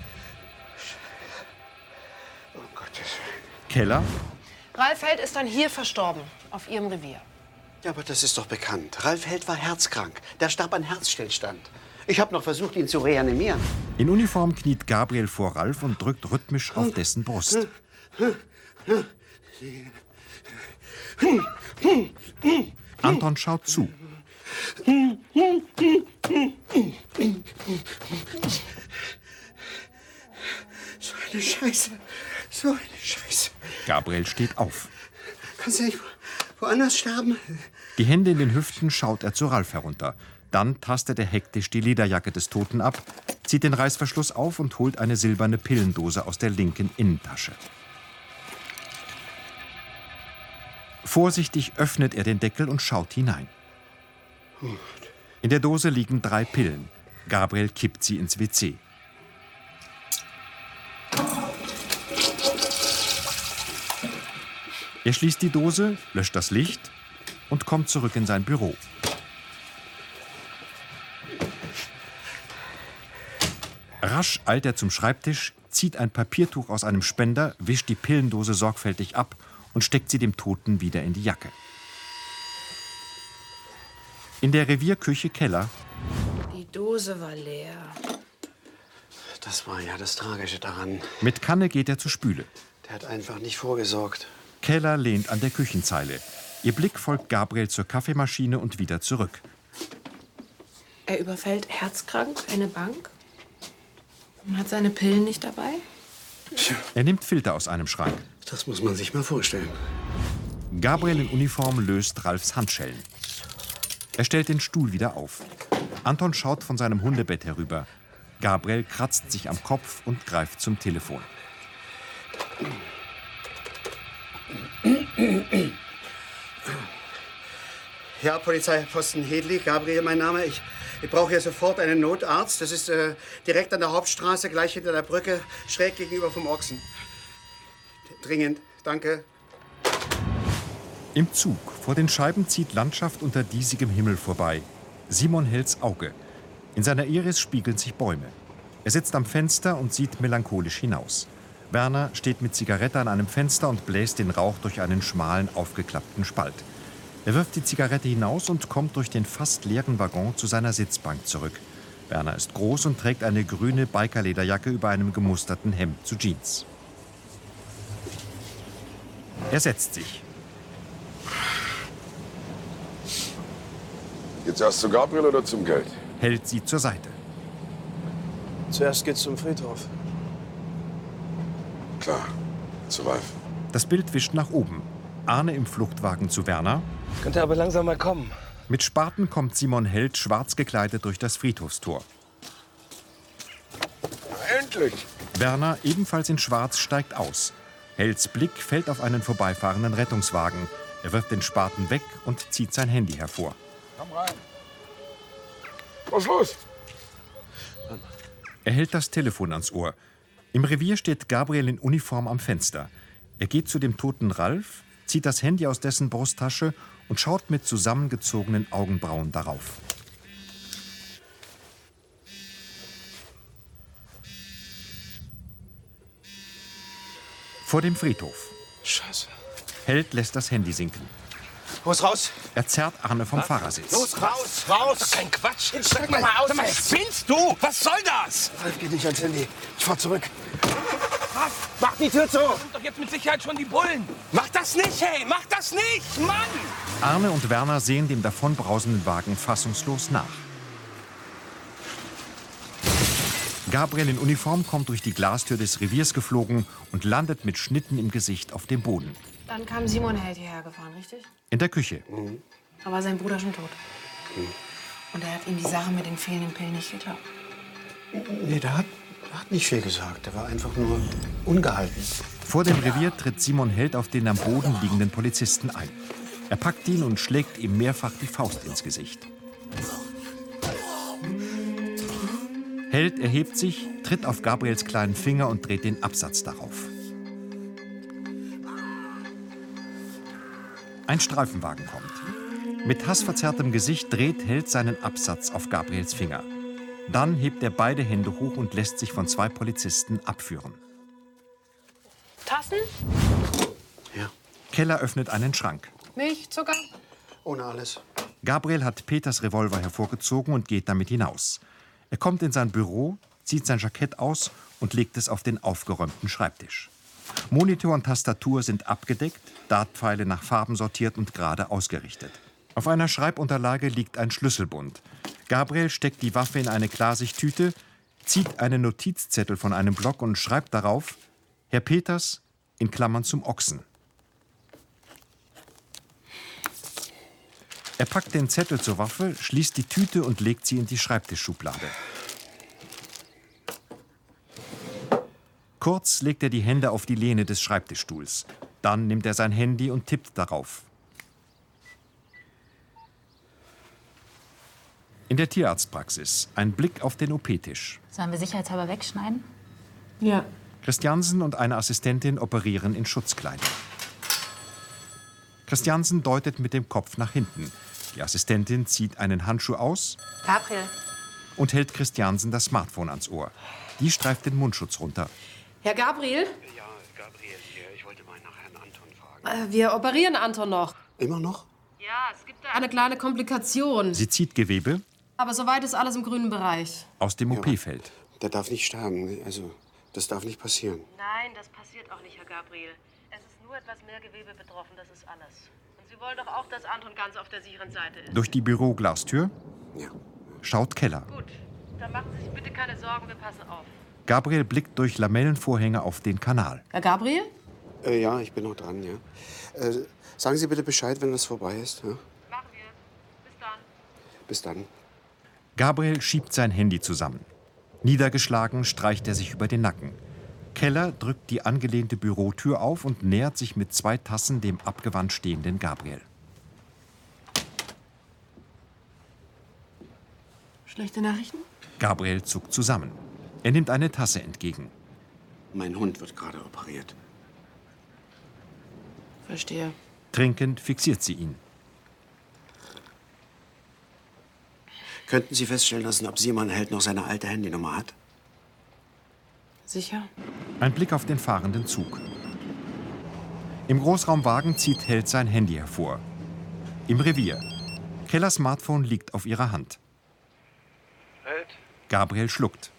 Oh Gottes Willen. Keller. Ralf Held ist dann hier verstorben, auf Ihrem Revier. Ja, aber das ist doch bekannt. Ralf Held war herzkrank. Der starb an Herzstillstand. Ich habe noch versucht, ihn zu reanimieren. In Uniform kniet Gabriel vor Ralf und drückt rhythmisch auf dessen Brust. Anton schaut zu. So eine Scheiße. So eine Scheiße. Gabriel steht auf. Kannst du nicht woanders sterben? Die Hände in den Hüften schaut er zu Ralf herunter. Dann tastet er hektisch die Lederjacke des Toten ab, zieht den Reißverschluss auf und holt eine silberne Pillendose aus der linken Innentasche. Vorsichtig öffnet er den Deckel und schaut hinein. In der Dose liegen drei Pillen. Gabriel kippt sie ins W C. Er schließt die Dose, löscht das Licht und kommt zurück in sein Büro. Rasch eilt er zum Schreibtisch, zieht ein Papiertuch aus einem Spender, wischt die Pillendose sorgfältig ab und steckt sie dem Toten wieder in die Jacke. In der Revierküche Keller. Die Dose war leer. Das war ja das Tragische daran. Mit Kanne geht er zur Spüle. Der hat einfach nicht vorgesorgt. Keller lehnt an der Küchenzeile. Ihr Blick folgt Gabriel zur Kaffeemaschine und wieder zurück. Er überfällt herzkrank eine Bank und hat seine Pillen nicht dabei. Er nimmt Filter aus einem Schrank. Das muss man sich mal vorstellen. Gabriel in Uniform löst Ralfs Handschellen. Er stellt den Stuhl wieder auf. Anton schaut von seinem Hundebett herüber. Gabriel kratzt sich am Kopf und greift zum Telefon. Ja, Polizeiposten Hedli, Gabriel mein Name. Ich, ich brauche hier sofort einen Notarzt. Das ist äh, direkt an der Hauptstraße, gleich hinter der Brücke, schräg gegenüber vom Ochsen. Dringend, danke. Im Zug vor den Scheiben zieht Landschaft unter diesigem Himmel vorbei. Simon Helds Auge. In seiner Iris spiegeln sich Bäume. Er sitzt am Fenster und sieht melancholisch hinaus. Werner steht mit Zigarette an einem Fenster und bläst den Rauch durch einen schmalen, aufgeklappten Spalt. Er wirft die Zigarette hinaus und kommt durch den fast leeren Waggon zu seiner Sitzbank zurück. Werner ist groß und trägt eine grüne Bikerlederjacke über einem gemusterten Hemd zu Jeans. Er setzt sich. Jetzt erst zu Gabriel oder zum Geld? Hält sie zur Seite. Zuerst geht's zum Friedhof. Klar, zu Ralf. Das Bild wischt nach oben. Arne im Fluchtwagen zu Werner. Könnte aber langsam mal kommen. Mit Spaten kommt Simon Held schwarz gekleidet durch das Friedhofstor. Endlich! Werner, ebenfalls in schwarz, steigt aus. Helds Blick fällt auf einen vorbeifahrenden Rettungswagen. Er wirft den Spaten weg und zieht sein Handy hervor. Komm rein. Was ist los? Er hält das Telefon ans Ohr. Im Revier steht Gabriel in Uniform am Fenster. Er geht zu dem toten Ralf, zieht das Handy aus dessen Brusttasche und schaut mit zusammengezogenen Augenbrauen darauf. Vor dem Friedhof. Scheiße. Held lässt das Handy sinken. Los, raus! Er zerrt Arne vom Fahrersitz. Los, raus, raus! Das ist kein Quatsch. Jetzt steig mal aus! Sag mal, spinnst du? Was soll das? Ralf geht nicht ans Handy. Ich fahr zurück. Was? Mach die Tür zu! Das sind doch jetzt mit Sicherheit schon die Bullen. Mach das nicht, hey! Mach das nicht! Mann! Arne und Werner sehen dem davonbrausenden Wagen fassungslos nach. Gabriel in Uniform kommt durch die Glastür des Reviers geflogen und landet mit Schnitten im Gesicht auf dem Boden. Dann kam Simon Held hierher gefahren, richtig? In der Küche. Mhm. Da war sein Bruder schon tot. Mhm. Und er hat ihm die Sache mit den fehlenden Pillen nicht geglaubt. Nee, der hat, der hat nicht viel gesagt. Der war einfach nur ungehalten. Vor dem Revier tritt Simon Held auf den am Boden liegenden Polizisten ein. Er packt ihn und schlägt ihm mehrfach die Faust ins Gesicht. Held erhebt sich, tritt auf Gabriels kleinen Finger und dreht den Absatz darauf. Ein Streifenwagen kommt. Mit hassverzerrtem Gesicht dreht Held seinen Absatz auf Gabriels Finger. Dann hebt er beide Hände hoch und lässt sich von zwei Polizisten abführen. Tassen? Ja. Keller öffnet einen Schrank. Milch, Zucker? Ohne alles. Gabriel hat Peters Revolver hervorgezogen und geht damit hinaus. Er kommt in sein Büro, zieht sein Jackett aus und legt es auf den aufgeräumten Schreibtisch. Monitor und Tastatur sind abgedeckt, Dartpfeile nach Farben sortiert und gerade ausgerichtet. Auf einer Schreibunterlage liegt ein Schlüsselbund. Gabriel steckt die Waffe in eine Klarsichttüte, zieht einen Notizzettel von einem Block und schreibt darauf: Herr Peters, in Klammern zum Ochsen. Er packt den Zettel zur Waffe, schließt die Tüte und legt sie in die Schreibtischschublade. Kurz legt er die Hände auf die Lehne des Schreibtischstuhls. Dann nimmt er sein Handy und tippt darauf. In der Tierarztpraxis ein Blick auf den O P-Tisch. Sollen wir sicherheitshalber wegschneiden? Ja. Christiansen und eine Assistentin operieren in Schutzkleidung. Christiansen deutet mit dem Kopf nach hinten. Die Assistentin zieht einen Handschuh aus Gabriel. und hält Christiansen das Smartphone ans Ohr. Die streift den Mundschutz runter. Herr Gabriel? Ja, Gabriel hier. Ich wollte mal nach Herrn Anton fragen. Äh, wir operieren Anton noch. Immer noch? Ja, es gibt da eine kleine Komplikation. Sie zieht Gewebe Aber soweit ist alles im grünen Bereich. aus dem O P-Feld. Der darf nicht sterben. Also, das darf nicht passieren. Nein, das passiert auch nicht, Herr Gabriel. Es ist nur etwas mehr Gewebe betroffen, das ist alles. Und Sie wollen doch auch, dass Anton ganz auf der sicheren Seite ist. Durch die Büroglastür schaut Keller. Gut, dann machen Sie sich bitte keine Sorgen, wir passen auf. Gabriel blickt durch Lamellenvorhänge auf den Kanal. Herr Gabriel? Äh, ja, ich bin noch dran, ja. Äh, sagen Sie bitte Bescheid, wenn das vorbei ist. Ja? Machen wir. Bis dann. Bis dann. Gabriel schiebt sein Handy zusammen. Niedergeschlagen streicht er sich über den Nacken. Keller drückt die angelehnte Bürotür auf und nähert sich mit zwei Tassen dem abgewandt stehenden Gabriel. Schlechte Nachrichten? Gabriel zuckt zusammen. Er nimmt eine Tasse entgegen. Mein Hund wird gerade operiert. Verstehe. Trinkend fixiert sie ihn. Könnten Sie feststellen lassen, ob Simon Held noch seine alte Handynummer hat? Sicher? Ein Blick auf den fahrenden Zug. Im Großraumwagen zieht Held sein Handy hervor. Im Revier. Kellers Smartphone liegt auf ihrer Hand. Held? Gabriel schluckt.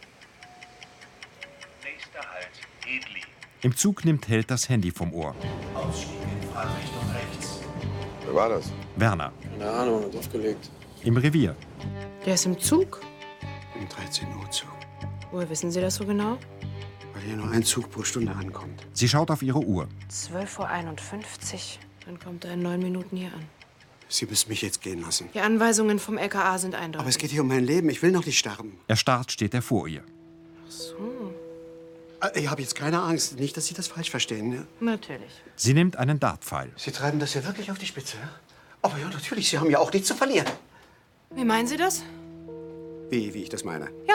Nächster Halt, Hedli. Im Zug nimmt Held das Handy vom Ohr. Ausstieg in Fahrtrichtung rechts. Wer war das? Werner. Keine Ahnung, hat aufgelegt. Im Revier. Der ist im Zug? Im dreizehn Uhr Zug. Woher wissen Sie das so genau? Weil hier nur ein Zug pro Stunde ankommt. Sie schaut auf ihre Uhr. zwölf Uhr einundfünfzig. Dann kommt er in neun Minuten hier an. Sie müssen mich jetzt gehen lassen. Die Anweisungen vom L K A sind eindeutig. Aber es geht hier um mein Leben. Ich will noch nicht sterben. Erstarrt steht er vor ihr. So. Ich habe jetzt keine Angst. Nicht, dass Sie das falsch verstehen. Ja? Natürlich. Sie nimmt einen Dartpfeil. Sie treiben das ja wirklich auf die Spitze. Ja? Aber ja, natürlich. Sie haben ja auch nichts zu verlieren. Wie meinen Sie das? Wie, wie ich das meine? Ja.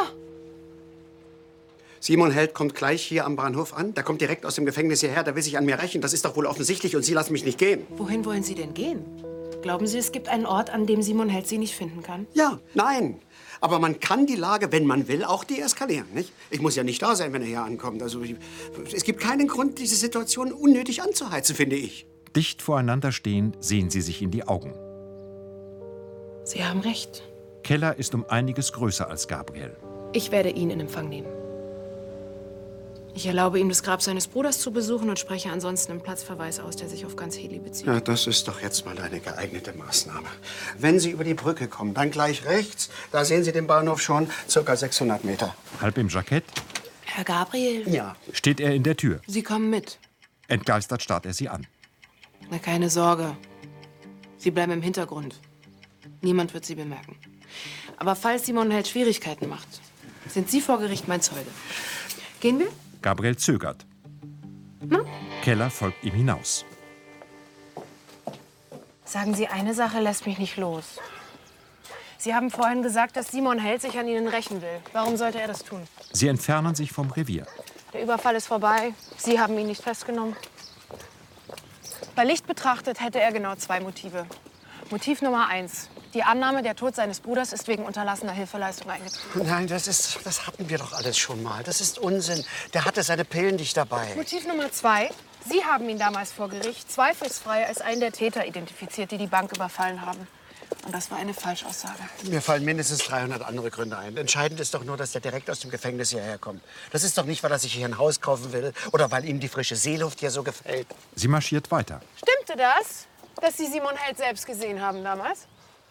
Simon Held kommt gleich hier am Bahnhof an. Der kommt direkt aus dem Gefängnis hierher. Der will sich an mir rächen. Das ist doch wohl offensichtlich. Und Sie lassen mich nicht gehen. Wohin wollen Sie denn gehen? Glauben Sie, es gibt einen Ort, an dem Simon Held Sie nicht finden kann? Ja, nein. Aber man kann die Lage, wenn man will, auch deeskalieren, nicht? Ich muss ja nicht da sein, wenn er hier ankommt. Also, ich, es gibt keinen Grund, diese Situation unnötig anzuheizen, finde ich. Dicht voreinander stehend sehen sie sich in die Augen. Sie haben recht. Keller ist um einiges größer als Gabriel. Ich werde ihn in Empfang nehmen. Ich erlaube ihm, das Grab seines Bruders zu besuchen und spreche ansonsten einen Platzverweis aus, der sich auf ganz Hedli bezieht. Ja, das ist doch jetzt mal eine geeignete Maßnahme. Wenn Sie über die Brücke kommen, dann gleich rechts. Da sehen Sie den Bahnhof schon, circa sechshundert Meter. Halb im Jackett Herr Gabriel? Ja. steht er in der Tür. Sie kommen mit. Entgeistert starrt er sie an. Na, keine Sorge. Sie bleiben im Hintergrund. Niemand wird Sie bemerken. Aber falls Simon Held Schwierigkeiten macht, sind Sie vor Gericht mein Zeuge. Gehen wir? Gabriel zögert. Na? Keller folgt ihm hinaus. Sagen Sie, eine Sache lässt mich nicht los. Sie haben vorhin gesagt, dass Simon Held sich an Ihnen rächen will. Warum sollte er das tun? Sie entfernen sich vom Revier. Der Überfall ist vorbei. Sie haben ihn nicht festgenommen. Bei Licht betrachtet hätte er genau zwei Motive. Motiv Nummer eins. Die Annahme, der Tod seines Bruders ist wegen unterlassener Hilfeleistung eingetreten. Nein, das ist, das hatten wir doch alles schon mal. Das ist Unsinn. Der hatte seine Pillen nicht dabei. Motiv Nummer zwei. Sie haben ihn damals vor Gericht zweifelsfrei als einen der Täter identifiziert, die die Bank überfallen haben. Und das war eine Falschaussage. Mir fallen mindestens dreihundert andere Gründe ein. Entscheidend ist doch nur, dass der direkt aus dem Gefängnis hierher kommt. Das ist doch nicht, weil er sich hier ein Haus kaufen will oder weil ihm die frische Seeluft hier so gefällt. Sie marschiert weiter. Stimmte das, dass Sie Simon Held selbst gesehen haben damals?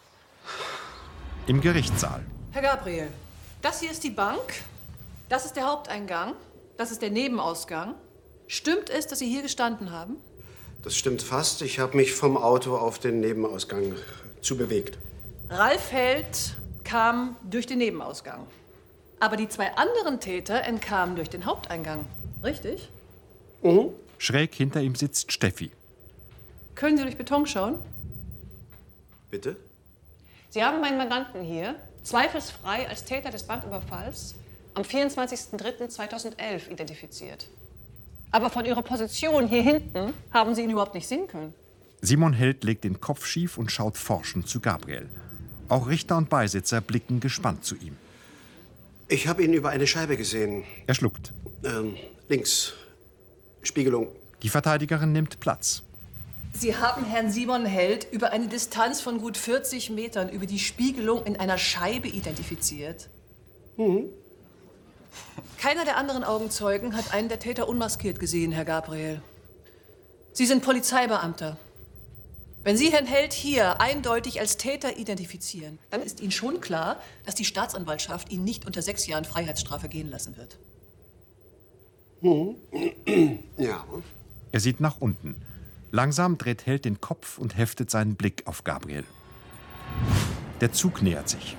Im Gerichtssaal. Herr Gabriel, das hier ist die Bank, das ist der Haupteingang, das ist der Nebenausgang. Stimmt es, dass Sie hier gestanden haben? Das stimmt fast. Ich habe mich vom Auto auf den Nebenausgang zu bewegt. Ralf Held kam durch den Nebenausgang. Aber die zwei anderen Täter entkamen durch den Haupteingang. Richtig? Mhm. Schräg hinter ihm sitzt Steffi. Können Sie durch Beton schauen? Bitte? Sie haben meinen Mandanten hier zweifelsfrei als Täter des Banküberfalls am vierundzwanzigsten dritten zweitausendelf identifiziert. Aber von Ihrer Position hier hinten haben Sie ihn überhaupt nicht sehen können. Simon Held legt den Kopf schief und schaut forschend zu Gabriel. Auch Richter und Beisitzer blicken gespannt zu ihm. Ich habe ihn über eine Scheibe gesehen. Er schluckt. Ähm, links. Spiegelung. Die Verteidigerin nimmt Platz. Sie haben Herrn Simon Held über eine Distanz von gut vierzig Metern über die Spiegelung in einer Scheibe identifiziert. Mhm. Keiner der anderen Augenzeugen hat einen der Täter unmaskiert gesehen, Herr Gabriel. Sie sind Polizeibeamter. Wenn Sie Herrn Held hier eindeutig als Täter identifizieren, dann ist Ihnen schon klar, dass die Staatsanwaltschaft ihn nicht unter sechs Jahren Freiheitsstrafe gehen lassen wird. Mhm. Ja. Er sieht nach unten. Langsam dreht Held den Kopf und heftet seinen Blick auf Gabriel. Der Zug nähert sich.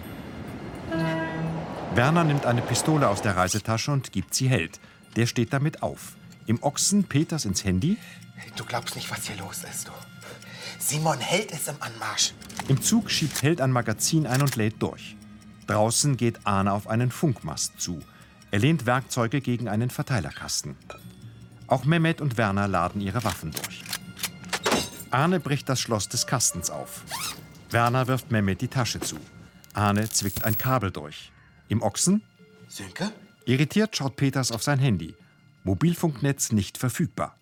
Werner nimmt eine Pistole aus der Reisetasche und gibt sie Held. Der steht damit auf. Im Ochsen Peters ins Handy. Du glaubst nicht, was hier los ist, du. Simon Held ist im Anmarsch. Im Zug schiebt Held ein Magazin ein und lädt durch. Draußen geht Arne auf einen Funkmast zu. Er lehnt Werkzeuge gegen einen Verteilerkasten. Auch Mehmet und Werner laden ihre Waffen durch. Arne bricht das Schloss des Kastens auf. Werner wirft Mehmet die Tasche zu. Arne zwickt ein Kabel durch. Im Ochsen? Sönke? Irritiert schaut Peters auf sein Handy. Mobilfunknetz nicht verfügbar.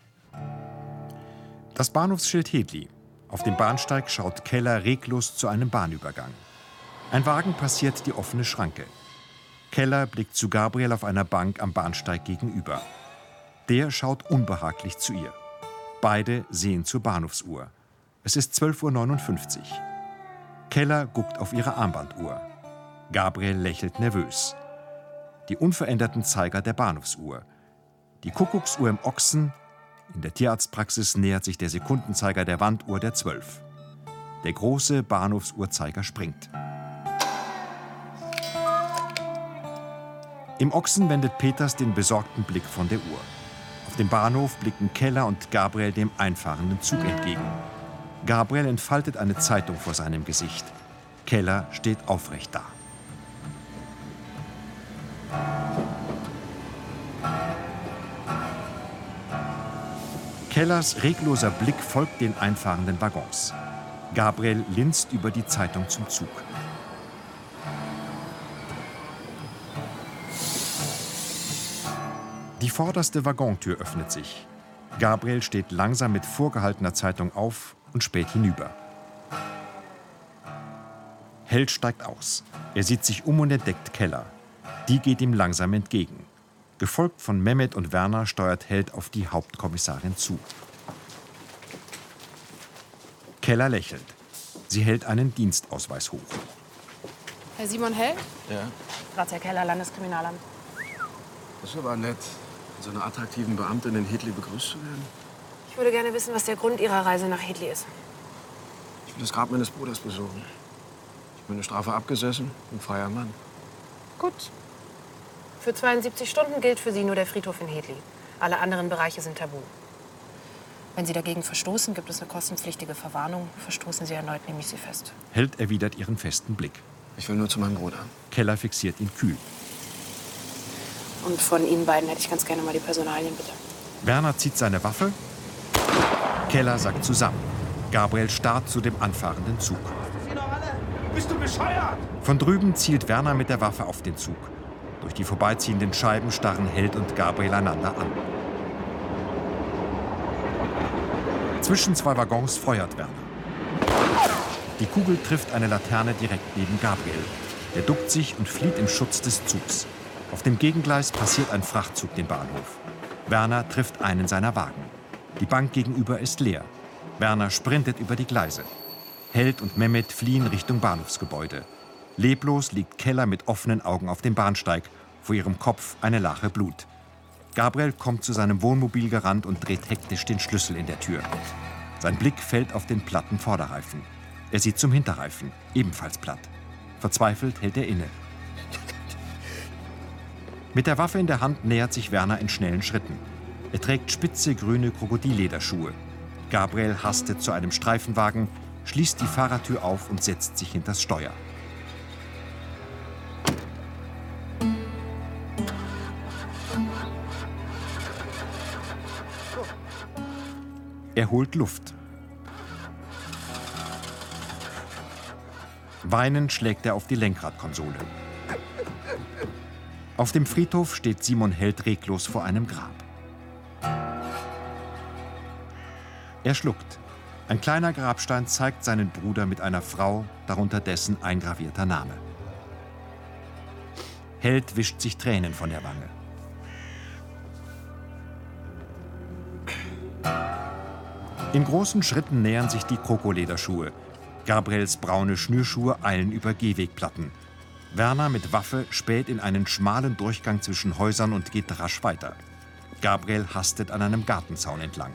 Das Bahnhofsschild Hedli. Auf dem Bahnsteig schaut Keller reglos zu einem Bahnübergang. Ein Wagen passiert die offene Schranke. Keller blickt zu Gabriel auf einer Bank am Bahnsteig gegenüber. Der schaut unbehaglich zu ihr. Beide sehen zur Bahnhofsuhr. Es ist zwölf Uhr neunundfünfzig. Keller guckt auf ihre Armbanduhr. Gabriel lächelt nervös. Die unveränderten Zeiger der Bahnhofsuhr. Die Kuckucksuhr im Ochsen. In der Tierarztpraxis nähert sich der Sekundenzeiger der Wanduhr der zwölf. Der große Bahnhofsuhrzeiger springt. Im Ochsen wendet Peters den besorgten Blick von der Uhr. Auf dem Bahnhof blicken Keller und Gabriel dem einfahrenden Zug entgegen. Gabriel entfaltet eine Zeitung vor seinem Gesicht. Keller steht aufrecht da. Kellers regloser Blick folgt den einfahrenden Waggons. Gabriel linst über die Zeitung zum Zug. Die vorderste Waggontür öffnet sich. Gabriel steht langsam mit vorgehaltener Zeitung auf und späht hinüber. Held steigt aus. Er sieht sich um und entdeckt Keller. Die geht ihm langsam entgegen. Gefolgt von Mehmet und Werner steuert Held auf die Hauptkommissarin zu. Keller lächelt. Sie hält einen Dienstausweis hoch. Herr Simon Held? Ja, Ratsherr Keller, Landeskriminalamt. das ist aber nett, von so einer attraktiven Beamtin in Hedli begrüßt zu werden. Ich würde gerne wissen, was der Grund Ihrer Reise nach Hedli ist. Ich will das Grab meines Bruders besuchen. Ich bin eine Strafe abgesessen, ein freier Mann. Gut. Für zweiundsiebzig Stunden gilt für Sie nur der Friedhof in Hedli. Alle anderen Bereiche sind tabu. Wenn Sie dagegen verstoßen, gibt es eine kostenpflichtige Verwarnung. Verstoßen Sie erneut, nehme ich Sie fest. Held erwidert ihren festen Blick. Ich will nur zu meinem Bruder. Keller fixiert ihn kühl. Und von Ihnen beiden hätte ich ganz gerne mal die Personalien, bitte. Werner zieht seine Waffe. Keller sackt zusammen. Gabriel starrt zu dem anfahrenden Zug. Bist du bescheuert? Von drüben zielt Werner mit der Waffe auf den Zug. Durch die vorbeiziehenden Scheiben starren Held und Gabriel einander an. Zwischen zwei Waggons feuert Werner. Die Kugel trifft eine Laterne direkt neben Gabriel. Er duckt sich und flieht im Schutz des Zugs. Auf dem Gegengleis passiert ein Frachtzug den Bahnhof. Werner trifft einen seiner Wagen. Die Bank gegenüber ist leer. Werner sprintet über die Gleise. Held und Mehmet fliehen Richtung Bahnhofsgebäude. Leblos liegt Keller mit offenen Augen auf dem Bahnsteig. Vor ihrem Kopf eine Lache Blut. Gabriel kommt zu seinem Wohnmobil gerannt und dreht hektisch den Schlüssel in der Tür. Sein Blick fällt auf den platten Vorderreifen. Er sieht zum Hinterreifen, ebenfalls platt. Verzweifelt hält er inne. Mit der Waffe in der Hand nähert sich Werner in schnellen Schritten. Er trägt spitze grüne Krokodillederschuhe. Gabriel hastet zu einem Streifenwagen, schließt die Fahrertür auf und setzt sich hinters Steuer. Er holt Luft. Weinend schlägt er auf die Lenkradkonsole. Auf dem Friedhof steht Simon Held reglos vor einem Grab. Er schluckt. Ein kleiner Grabstein zeigt seinen Bruder mit einer Frau, darunter dessen eingravierter Name. Held wischt sich Tränen von der Wange. In großen Schritten nähern sich die Krokolederschuhe. Gabriels braune Schnürschuhe eilen über Gehwegplatten. Werner mit Waffe späht in einen schmalen Durchgang zwischen Häusern und geht rasch weiter. Gabriel hastet an einem Gartenzaun entlang.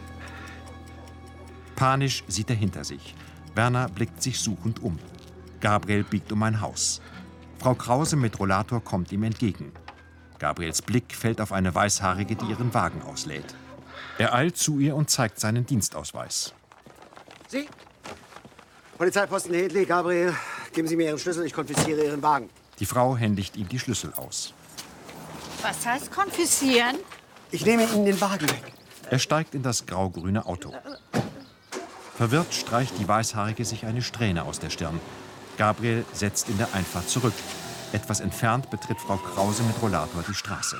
Panisch sieht er hinter sich. Werner blickt sich suchend um. Gabriel biegt um ein Haus. Frau Krause mit Rollator kommt ihm entgegen. Gabriels Blick fällt auf eine Weißhaarige, die ihren Wagen auslädt. Er eilt zu ihr und zeigt seinen Dienstausweis. Sie? Polizeiposten Hedley, Gabriel, geben Sie mir Ihren Schlüssel, ich konfisziere Ihren Wagen. Die Frau händigt ihm die Schlüssel aus. Was heißt konfiszieren? Ich nehme Ihnen den Wagen weg. Er steigt in das grau-grüne Auto. Verwirrt streicht die Weißhaarige sich eine Strähne aus der Stirn. Gabriel setzt in der Einfahrt zurück. Etwas entfernt betritt Frau Krause mit Rollator die Straße.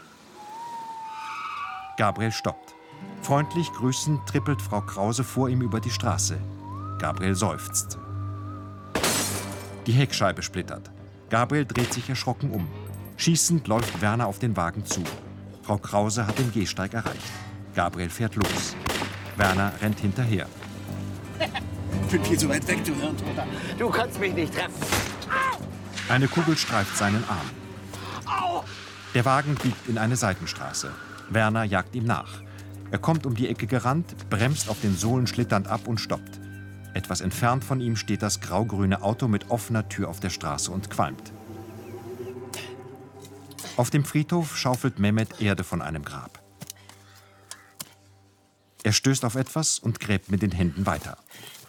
Gabriel stoppt. Freundlich grüßend trippelt Frau Krause vor ihm über die Straße. Gabriel seufzt. Die Heckscheibe splittert. Gabriel dreht sich erschrocken um. Schießend läuft Werner auf den Wagen zu. Frau Krause hat den Gehsteig erreicht. Gabriel fährt los. Werner rennt hinterher. Ich bin viel zu weit weg, du Hirntoter. Du kannst mich nicht treffen. Eine Kugel streift seinen Arm. Der Wagen biegt in eine Seitenstraße. Werner jagt ihm nach. Er kommt um die Ecke gerannt, bremst auf den Sohlen schlitternd ab und stoppt. Etwas entfernt von ihm steht das grau-grüne Auto mit offener Tür auf der Straße und qualmt. Auf dem Friedhof schaufelt Mehmet Erde von einem Grab. Er stößt auf etwas und gräbt mit den Händen weiter.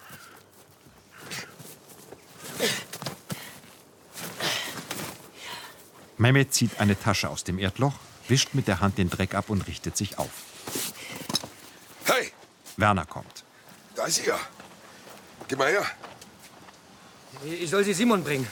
Mehmet zieht eine Tasche aus dem Erdloch, wischt mit der Hand den Dreck ab und richtet sich auf. Hey! Werner kommt. Da ist sie ja. Gib mal her. Ich soll sie Simon bringen.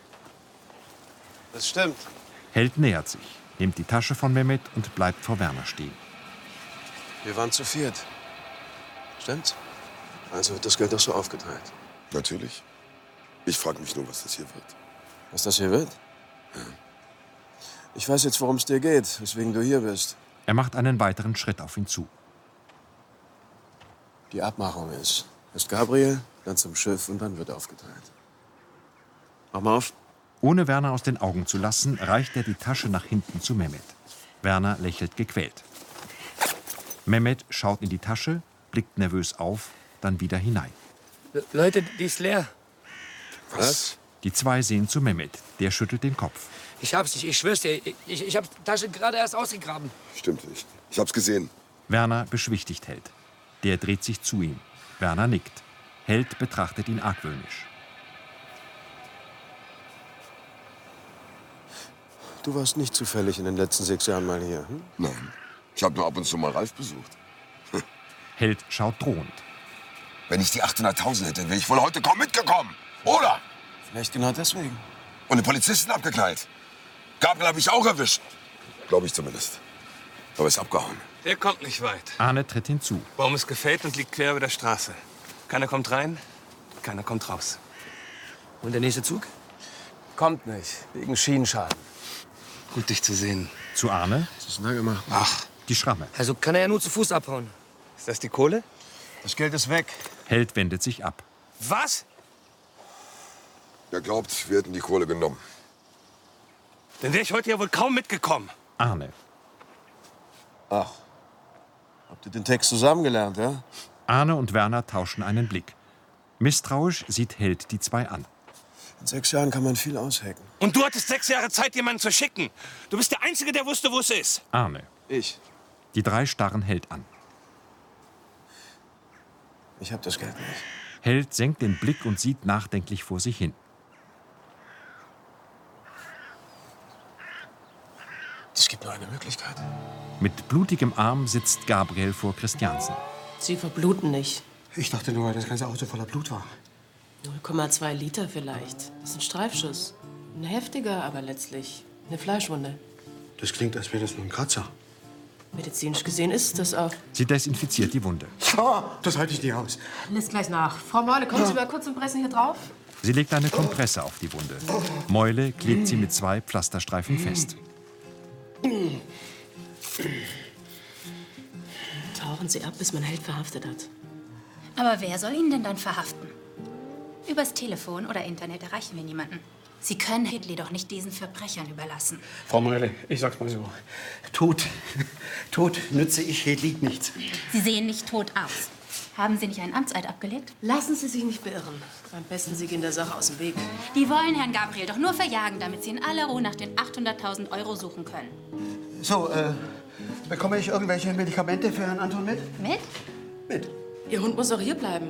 Das stimmt. Held nähert sich, nimmt die Tasche von Mehmet und bleibt vor Werner stehen. Wir waren zu viert. Stimmt? Also wird das Geld doch so aufgeteilt. Natürlich. Ich frage mich nur, was das hier wird. Was das hier wird? Ja. Ich weiß jetzt, worum es dir geht, weswegen du hier bist. Er macht einen weiteren Schritt auf ihn zu. Die Abmachung ist, erst Gabriel, dann zum Schiff und dann wird aufgeteilt. Mach mal auf. Ohne Werner aus den Augen zu lassen, reicht er die Tasche nach hinten zu Mehmet. Werner lächelt gequält. Mehmet schaut in die Tasche, blickt nervös auf, dann wieder hinein. Le Leute, die ist leer. Was? Die zwei sehen zu Mehmet. Der schüttelt den Kopf. Ich hab's nicht, ich schwör's dir. Ich, ich, ich hab die Tasche gerade erst ausgegraben. Stimmt nicht. Ich hab's gesehen. Werner beschwichtigt Held. Der dreht sich zu ihm. Werner nickt. Held betrachtet ihn argwöhnisch. Du warst nicht zufällig in den letzten sechs Jahren mal hier, hm? Nein, ich habe nur ab und zu mal Ralf besucht. Held schaut drohend. Wenn ich die achthunderttausend hätte, wäre ich wohl heute kaum mitgekommen, oder? Vielleicht genau deswegen. Und den Polizisten abgeknallt. Gabriel habe ich auch erwischt. Glaube ich zumindest. Aber ist abgehauen. Der kommt nicht weit. Arne tritt hinzu. Baum ist gefällt und liegt quer über der Straße. Keiner kommt rein, keiner kommt raus. Und der nächste Zug? Kommt nicht, wegen Schienenschaden. Gut, dich zu sehen. Zu Arne? Was ist denn da gemacht? Ach, die Schramme. Also kann er ja nur zu Fuß abhauen. Ist das die Kohle? Das Geld ist weg. Held wendet sich ab. Was? Er glaubt, wir hätten die Kohle genommen. Dann wäre ich heute ja wohl kaum mitgekommen. Arne. Ach, habt ihr den Text zusammengelernt, ja? Arne und Werner tauschen einen Blick. Misstrauisch sieht Held die zwei an. In sechs Jahren kann man viel aushacken. Und du hattest sechs Jahre Zeit, jemanden zu schicken. Du bist der Einzige, der wusste, wo es ist. Arne. Ich. Die drei starren Held an. Ich hab das Geld nicht. Held senkt den Blick und sieht nachdenklich vor sich hin. Es gibt nur eine Möglichkeit. Mit blutigem Arm sitzt Gabriel vor Christiansen. Sie verbluten nicht. Ich dachte nur, das ganze Auto voller Blut war. null Komma zwei Liter vielleicht. Das ist ein Streifschuss. Ein heftiger, aber letztlich eine Fleischwunde. Das klingt, als wäre das nur ein Kratzer. Medizinisch gesehen ist das auch. Sie desinfiziert die Wunde. Oh, das halte ich nicht aus. Lässt gleich nach. Frau Meule, kommen Sie mal kurz und pressen hier drauf? Sie legt eine Kompresse auf die Wunde. Meule klebt sie mit zwei Pflasterstreifen fest. Tauchen Sie ab, bis man Held verhaftet hat. Aber wer soll ihn denn dann verhaften? Übers Telefon oder Internet erreichen wir niemanden. Sie können Hedley doch nicht diesen Verbrechern überlassen. Frau Meule, ich sag's mal so. Tod, Tod nütze ich Hedley nichts. Sie sehen nicht tot aus. Haben Sie nicht einen Amtseid abgelegt? Lassen Sie sich nicht beirren. Am besten Sie gehen der Sache aus dem Weg. Die wollen Herrn Gabriel doch nur verjagen, damit Sie in aller Ruhe nach den achthunderttausend Euro suchen können. So, äh, bekomme ich irgendwelche Medikamente für Herrn Anton mit? Mit? Mit. Ihr Hund muss auch hier bleiben.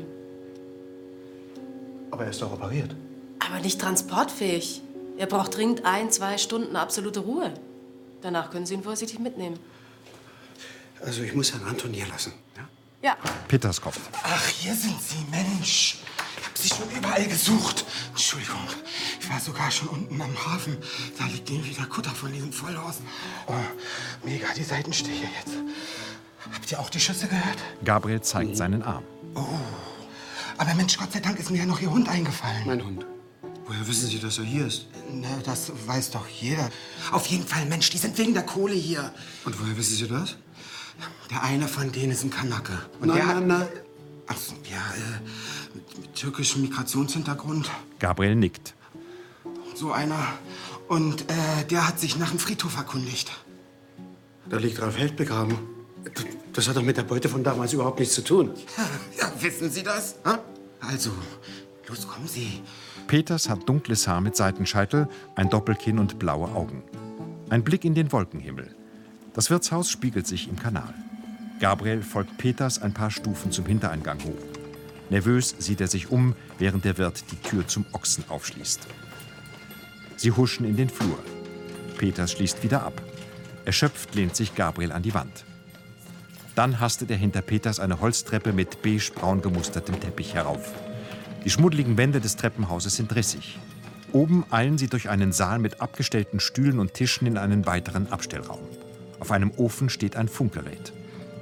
Aber er ist doch operiert. Aber nicht transportfähig. Er braucht dringend ein, zwei Stunden absolute Ruhe. Danach können Sie ihn vorsichtig mitnehmen. Also ich muss Herrn Anton hier lassen. Ja? Ja. Peterskopf. Ach, hier sind Sie, Mensch. Ich habe Sie schon überall gesucht. Entschuldigung, ich war sogar schon unten am Hafen. Da liegt irgendwie der Kutter von diesen Vollhorsen. Oh, mega, die Seitenstiche jetzt. Habt ihr auch die Schüsse gehört? Gabriel zeigt seinen Arm. Oh, aber Mensch, Gott sei Dank ist mir ja noch Ihr Hund eingefallen. Mein Hund? Woher wissen Sie, dass er hier ist? Na, das weiß doch jeder. Auf jeden Fall, Mensch, die sind wegen der Kohle hier. Und woher wissen Sie das? Der eine von denen ist ein Kanake. Und Na, der na, hat- na. Ach so, ja, äh, mit, mit türkischem Migrationshintergrund. Gabriel nickt. So einer. Und äh, der hat sich nach dem Friedhof erkundigt. Da liegt Ralf Held begraben. Das hat doch mit der Beute von damals überhaupt nichts zu tun. Ja, wissen Sie das? Ha? Also, los, kommen Sie. Peters hat dunkles Haar mit Seitenscheitel, ein Doppelkinn und blaue Augen. Ein Blick in den Wolkenhimmel. Das Wirtshaus spiegelt sich im Kanal. Gabriel folgt Peters ein paar Stufen zum Hintereingang hoch. Nervös sieht er sich um, während der Wirt die Tür zum Ochsen aufschließt. Sie huschen in den Flur. Peters schließt wieder ab. Erschöpft lehnt sich Gabriel an die Wand. Dann hastet er hinter Peters eine Holztreppe mit beige-braun gemustertem Teppich herauf. Die schmuddeligen Wände des Treppenhauses sind rissig. Oben eilen sie durch einen Saal mit abgestellten Stühlen und Tischen in einen weiteren Abstellraum. Auf einem Ofen steht ein Funkgerät.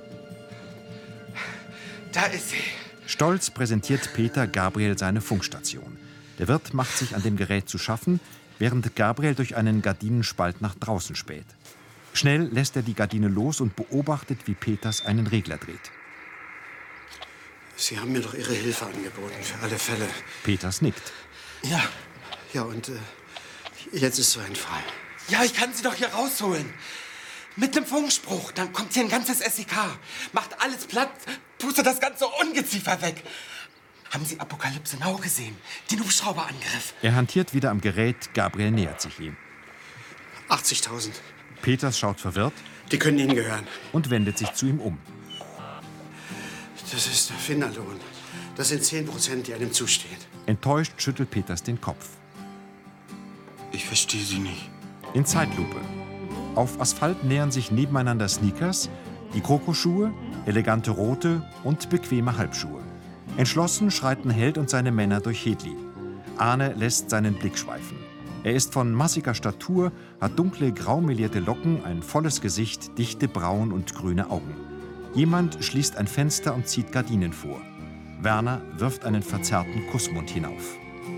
Da ist sie. Stolz präsentiert Peter Gabriel seine Funkstation. Der Wirt macht sich an dem Gerät zu schaffen, während Gabriel durch einen Gardinenspalt nach draußen späht. Schnell lässt er die Gardine los und beobachtet, wie Peters einen Regler dreht. Sie haben mir doch Ihre Hilfe angeboten, für alle Fälle. Peters nickt. Ja. Ja, und äh, jetzt ist so ein Fall. Ja, ich kann Sie doch hier rausholen. Mit einem Funkspruch. Dann kommt hier ein ganzes S E K. Macht alles platt, pustet das ganze Ungeziefer weg. Haben Sie Apokalypse Now gesehen? Den Hubschrauberangriff. Er hantiert wieder am Gerät, Gabriel nähert sich ihm. achtzigtausend. Peters schaut verwirrt. Die können Ihnen gehören. Und wendet sich zu ihm um. Das ist der Finderlohn. Das sind zehn Prozent, die einem zustehen. Enttäuscht schüttelt Peters den Kopf. Ich verstehe Sie nicht. In Zeitlupe. Auf Asphalt nähern sich nebeneinander Sneakers, die Krokoschuhe, elegante rote und bequeme Halbschuhe. Entschlossen schreiten Held und seine Männer durch Hedli. Arne lässt seinen Blick schweifen. Er ist von massiger Statur, hat dunkle, graumelierte Locken, ein volles Gesicht, dichte Brauen und grüne Augen. Jemand schließt ein Fenster und zieht Gardinen vor. Werner wirft einen verzerrten Kussmund hinauf.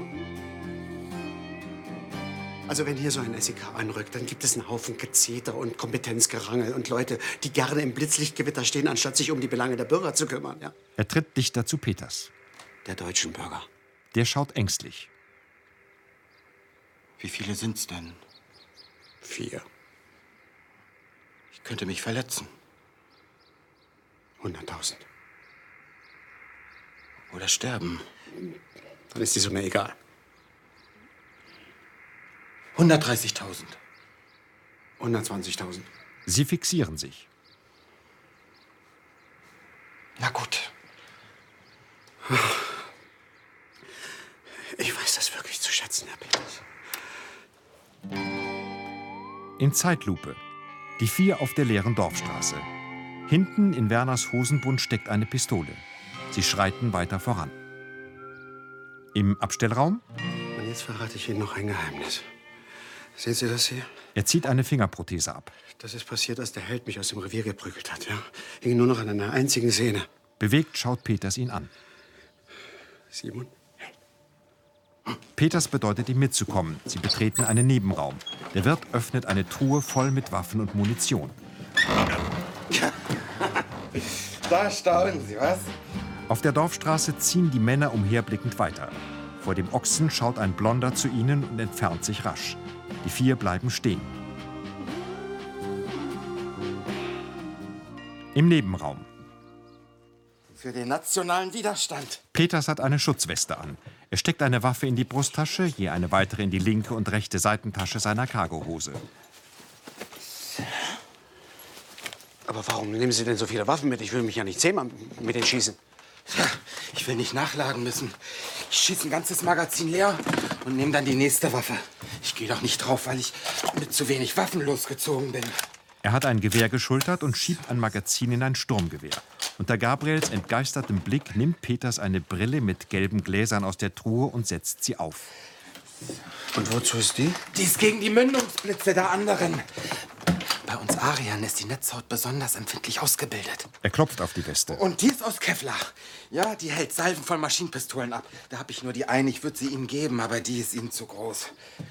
Also wenn hier so ein S E K anrückt, dann gibt es einen Haufen Gezeter und Kompetenzgerangel und Leute, die gerne im Blitzlichtgewitter stehen, anstatt sich um die Belange der Bürger zu kümmern. Ja? Er tritt dichter zu Peters. Der deutschen Bürger. Der schaut ängstlich. Wie viele sind's denn? Vier. Ich könnte mich verletzen. Hunderttausend. Oder sterben. Dann ist die Summe egal. hundertdreißigtausend. hundertzwanzigtausend. Sie fixieren sich. Na gut. Ich weiß das wirklich zu schätzen, Herr Peters. In Zeitlupe. Die vier auf der leeren Dorfstraße. Hinten in Werners Hosenbund steckt eine Pistole. Sie schreiten weiter voran. Im Abstellraum? Und jetzt verrate ich Ihnen noch ein Geheimnis. Sehen Sie das hier? Er zieht eine Fingerprothese ab. Das ist passiert, als der Held mich aus dem Revier geprügelt hat. Ja? Hing nur noch an einer einzigen Sehne. Bewegt schaut Peters ihn an. Simon? Peters bedeutet ihm mitzukommen. Sie betreten einen Nebenraum. Der Wirt öffnet eine Truhe voll mit Waffen und Munition. Da staunen Sie, was? Auf der Dorfstraße ziehen die Männer umherblickend weiter. Vor dem Ochsen schaut ein Blonder zu ihnen und entfernt sich rasch. Die vier bleiben stehen. Im Nebenraum. Für den nationalen Widerstand. Peters hat eine Schutzweste an. Er steckt eine Waffe in die Brusttasche, je eine weitere in die linke und rechte Seitentasche seiner Cargohose. Aber warum nehmen Sie denn so viele Waffen mit? Ich will mich ja nicht zehnmal mit denen schießen. Ja, ich will nicht nachladen müssen. Ich schieße ein ganzes Magazin leer und nehme dann die nächste Waffe. Ich gehe doch nicht drauf, weil ich mit zu wenig Waffen losgezogen bin. Er hat ein Gewehr geschultert und schiebt ein Magazin in ein Sturmgewehr. Unter Gabriels entgeistertem Blick nimmt Peters eine Brille mit gelben Gläsern aus der Truhe und setzt sie auf. Und wozu ist die? Die ist gegen die Mündungsblitze der anderen. Bei uns Ariern ist die Netzhaut besonders empfindlich ausgebildet. Er klopft auf die Weste. Und die ist aus Kevlar. Ja, die hält Salven von Maschinenpistolen ab. Da habe ich nur die eine. Ich würde sie Ihnen geben, aber die ist Ihnen zu groß.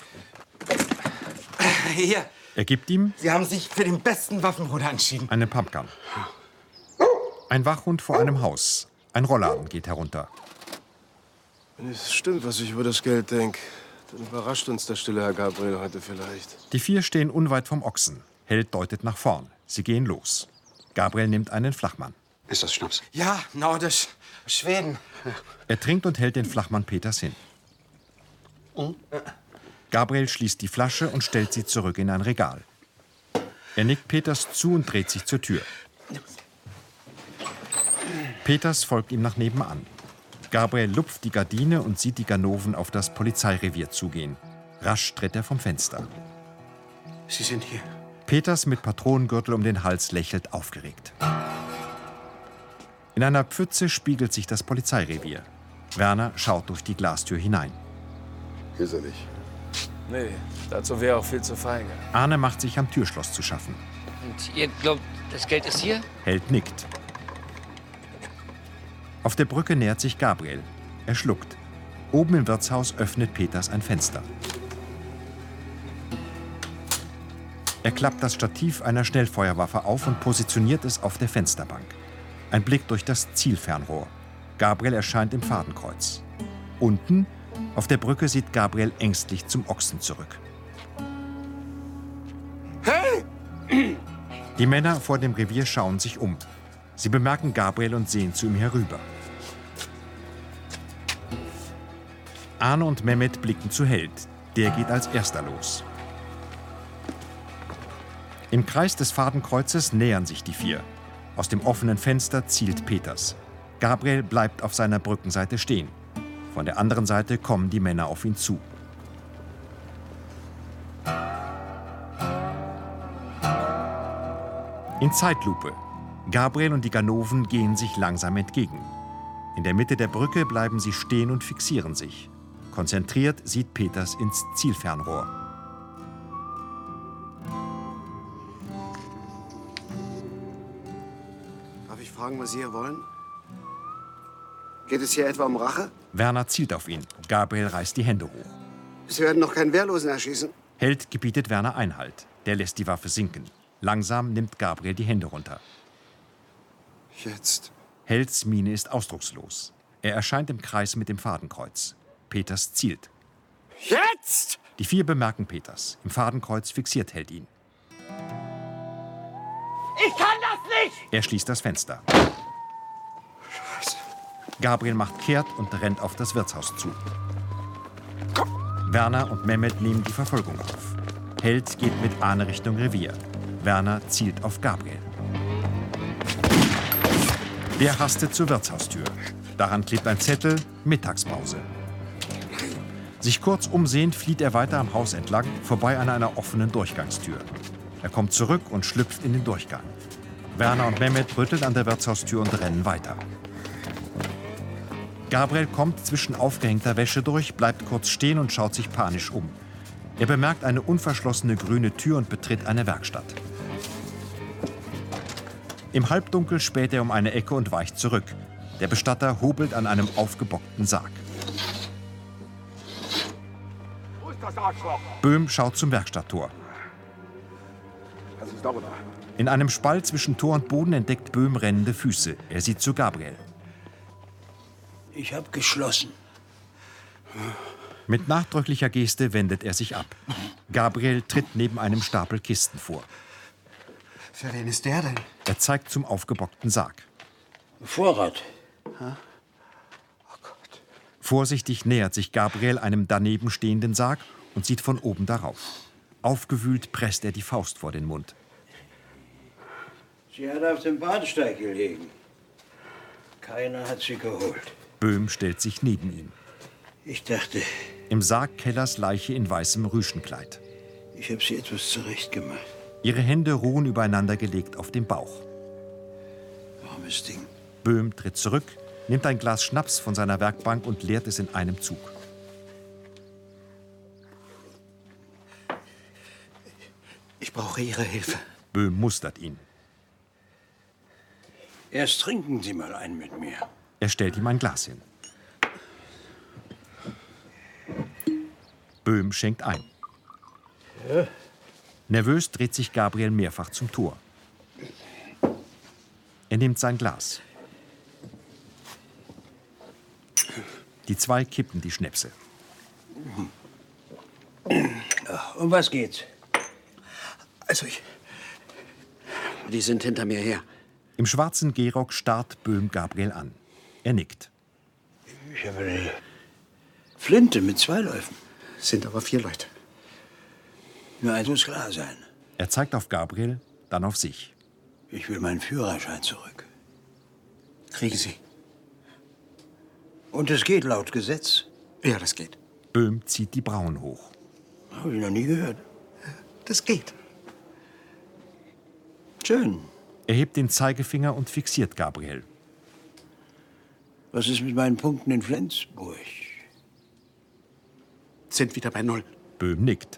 Hier. Er gibt ihm... Sie haben sich für den besten Waffenbruder entschieden. Eine Pumpgun. Ein Wachhund vor einem Haus. Ein Rollladen geht herunter. Wenn es stimmt, was ich über das Geld denke, dann überrascht uns der stille Herr Gabriel heute vielleicht. Die vier stehen unweit vom Ochsen. Held deutet nach vorn. Sie gehen los. Gabriel nimmt einen Flachmann. Ist das Schnaps? Ja, nordisch. Schweden. Er trinkt und hält den Flachmann Peters hin. Und? Gabriel schließt die Flasche und stellt sie zurück in ein Regal. Er nickt Peters zu und dreht sich zur Tür. Peters folgt ihm nach nebenan. Gabriel lupft die Gardine und sieht die Ganoven auf das Polizeirevier zugehen. Rasch tritt er vom Fenster. Sie sind hier. Peters mit Patronengürtel um den Hals lächelt aufgeregt. In einer Pfütze spiegelt sich das Polizeirevier. Werner schaut durch die Glastür hinein. Hier ist er nicht. Nee, dazu wäre auch viel zu feige. Arne macht sich am Türschloss zu schaffen. Und ihr glaubt, das Geld ist hier? Held nickt. Auf der Brücke nähert sich Gabriel. Er schluckt. Oben im Wirtshaus öffnet Peters ein Fenster. Er klappt das Stativ einer Schnellfeuerwaffe auf und positioniert es auf der Fensterbank. Ein Blick durch das Zielfernrohr. Gabriel erscheint im Fadenkreuz. Unten, auf der Brücke, sieht Gabriel ängstlich zum Ochsen zurück. Hey! Die Männer vor dem Revier schauen sich um. Sie bemerken Gabriel und sehen zu ihm herüber. Arne und Mehmet blicken zu Held. Der geht als erster los. Im Kreis des Fadenkreuzes nähern sich die vier. Aus dem offenen Fenster zielt Peters. Gabriel bleibt auf seiner Brückenseite stehen. Von der anderen Seite kommen die Männer auf ihn zu. In Zeitlupe. Gabriel und die Ganoven gehen sich langsam entgegen. In der Mitte der Brücke bleiben sie stehen und fixieren sich. Konzentriert sieht Peters ins Zielfernrohr. Darf ich fragen, was Sie hier wollen? Geht es hier etwa um Rache? Werner zielt auf ihn. Gabriel reißt die Hände hoch. Sie werden noch keinen Wehrlosen erschießen. Held gebietet Werner Einhalt. Der lässt die Waffe sinken. Langsam nimmt Gabriel die Hände runter. Jetzt. Helds Miene ist ausdruckslos. Er erscheint im Kreis mit dem Fadenkreuz. Peters zielt. Jetzt! Die vier bemerken Peters. Im Fadenkreuz fixiert Held ihn. Ich kann das nicht! Er schließt das Fenster. Gabriel macht kehrt und rennt auf das Wirtshaus zu. Werner und Mehmet nehmen die Verfolgung auf. Held geht mit Ahne Richtung Revier. Werner zielt auf Gabriel. Der hastet zur Wirtshaustür. Daran klebt ein Zettel, Mittagspause. Sich kurz umsehend flieht er weiter am Haus entlang, vorbei an einer offenen Durchgangstür. Er kommt zurück und schlüpft in den Durchgang. Werner und Mehmet rütteln an der Wirtshaustür und rennen weiter. Gabriel kommt zwischen aufgehängter Wäsche durch, bleibt kurz stehen und schaut sich panisch um. Er bemerkt eine unverschlossene grüne Tür und betritt eine Werkstatt. Im Halbdunkel späht er um eine Ecke und weicht zurück. Der Bestatter hobelt an einem aufgebockten Sarg. Wo ist das Arschloch? Böhm schaut zum Werkstatttor. Was ist darüber? In einem Spalt zwischen Tor und Boden entdeckt Böhm rennende Füße. Er sieht zu Gabriel. Ich habe geschlossen. Mit nachdrücklicher Geste wendet er sich ab. Gabriel tritt neben einem Stapel Kisten vor. Für wen ist der denn? Er zeigt zum aufgebockten Sarg. Vorrat. Ha? Vorsichtig nähert sich Gabriel einem daneben stehenden Sarg und sieht von oben darauf. Aufgewühlt presst er die Faust vor den Mund. Sie hat auf dem Bahnsteig gelegen. Keiner hat sie geholt. Böhm stellt sich neben ihn. Ich dachte, Im Sarg Kellers Leiche in weißem Rüschenkleid. ich habe sie etwas zurechtgemacht. Ihre Hände ruhen übereinander gelegt auf dem Bauch. Armes Ding. Böhm tritt zurück, nimmt ein Glas Schnaps von seiner Werkbank und leert es in einem Zug. Ich brauche Ihre Hilfe. Böhm mustert ihn. Erst trinken Sie mal einen mit mir. Er stellt ihm ein Glas hin. Böhm schenkt ein. Ja. Nervös dreht sich Gabriel mehrfach zum Tor. Er nimmt sein Glas. Die zwei kippen die Schnäpse. Um was geht's? Also ich... Die sind hinter mir her. Im schwarzen Gehrock starrt Böhm Gabriel an. Er nickt. Ich habe eine Flinte mit zwei Läufen. Sind aber vier Leute. Nur eins muss klar sein. Er zeigt auf Gabriel, dann auf sich. Ich will meinen Führerschein zurück. Kriegen Sie. Und es geht laut Gesetz? Ja, das geht. Böhm zieht die Brauen hoch. Habe ich noch nie gehört. Das geht. Schön. Er hebt den Zeigefinger und fixiert Gabriel. Was ist mit meinen Punkten in Flensburg? Sind wieder bei Null. Böhm nickt.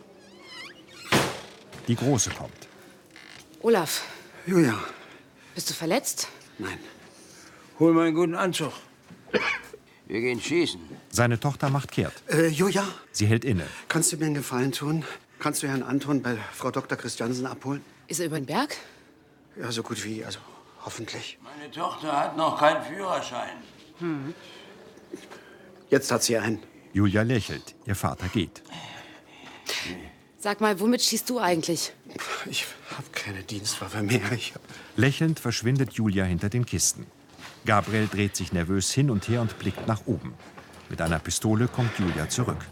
Die Große kommt. Olaf, Julia. bist du verletzt? Nein. Hol mal einen guten Anzug. Wir gehen schießen. Seine Tochter macht kehrt. Äh, Julia, Sie hält inne. kannst du mir einen Gefallen tun? Kannst du Herrn Anton bei Frau Doktor Christiansen abholen? Ist er über den Berg? Ja, so gut wie, also hoffentlich. Meine Tochter hat noch keinen Führerschein. Hm. Jetzt hat sie einen. Julia lächelt. Ihr Vater geht. Sag mal, womit schießt du eigentlich? Ich habe keine Dienstwaffe mehr. Ich hab... Lächelnd verschwindet Julia hinter den Kisten. Gabriel dreht sich nervös hin und her und blickt nach oben. Mit einer Pistole kommt Julia zurück.